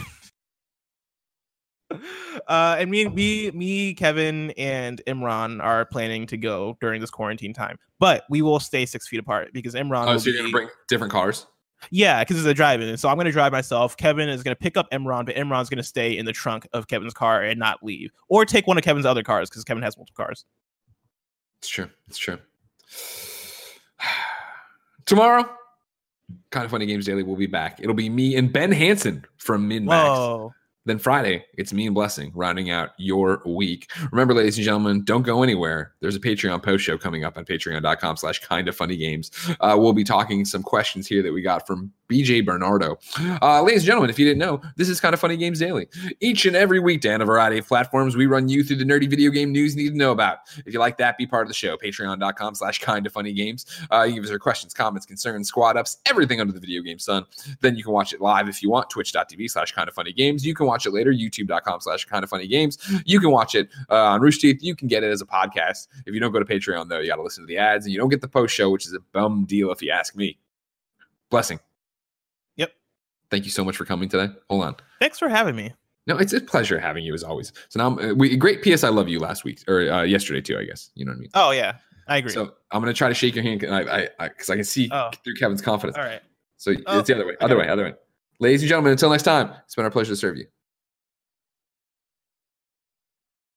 Uh, and me, me, me, Kevin, and Imran are planning to go during this quarantine time, but we will stay six feet apart because Imran. Oh, so you're gonna bring different cars? Yeah, because it's a drive-in. So I'm gonna drive myself. Kevin is gonna pick up Imran, but Imran's gonna stay in the trunk of Kevin's car and not leave, or take one of Kevin's other cars because Kevin has multiple cars. It's true. It's true. Tomorrow, Kind of Funny Games Daily will be back. It'll be me and Ben Hansen from Min Max. Whoa. Then Friday, it's me and Blessing rounding out your week. Remember, ladies and gentlemen, don't go anywhere. There's a Patreon post show coming up on patreon.com slash kind of funny games. Uh, we'll be talking some questions here that we got from B J Bernardo. Uh, ladies and gentlemen, if you didn't know, this is Kind of Funny Games Daily. Each and every weekday on a variety of platforms, we run you through the nerdy video game news you need to know about. If you like that, be part of the show. Patreon.com slash kind of funny games. Uh, you can give us your questions, comments, concerns, squad ups, everything under the video game sun. Then you can watch it live if you want. Twitch.tv slash kind of funny games. You can watch it later. YouTube.com slash kind of funny games. You can watch it uh, on Rooster Teeth. You can get it as a podcast. If you don't go to Patreon, though, you got to listen to the ads and you don't get the post show, which is a bum deal if you ask me. Blessing. Yep. Thank you so much for coming today. Hold on. Thanks for having me. No, it's a pleasure having you as always. So now, uh, we great P S I love you last week or uh, yesterday too, I guess. You know what I mean? Oh, yeah. I agree. So I'm going to try to shake your hand because I, I, I, 'cause I can see oh. through Kevin's confidence. All right. So oh, it's the other way, other way, other way. Ladies and gentlemen, until next time, it's been our pleasure to serve you.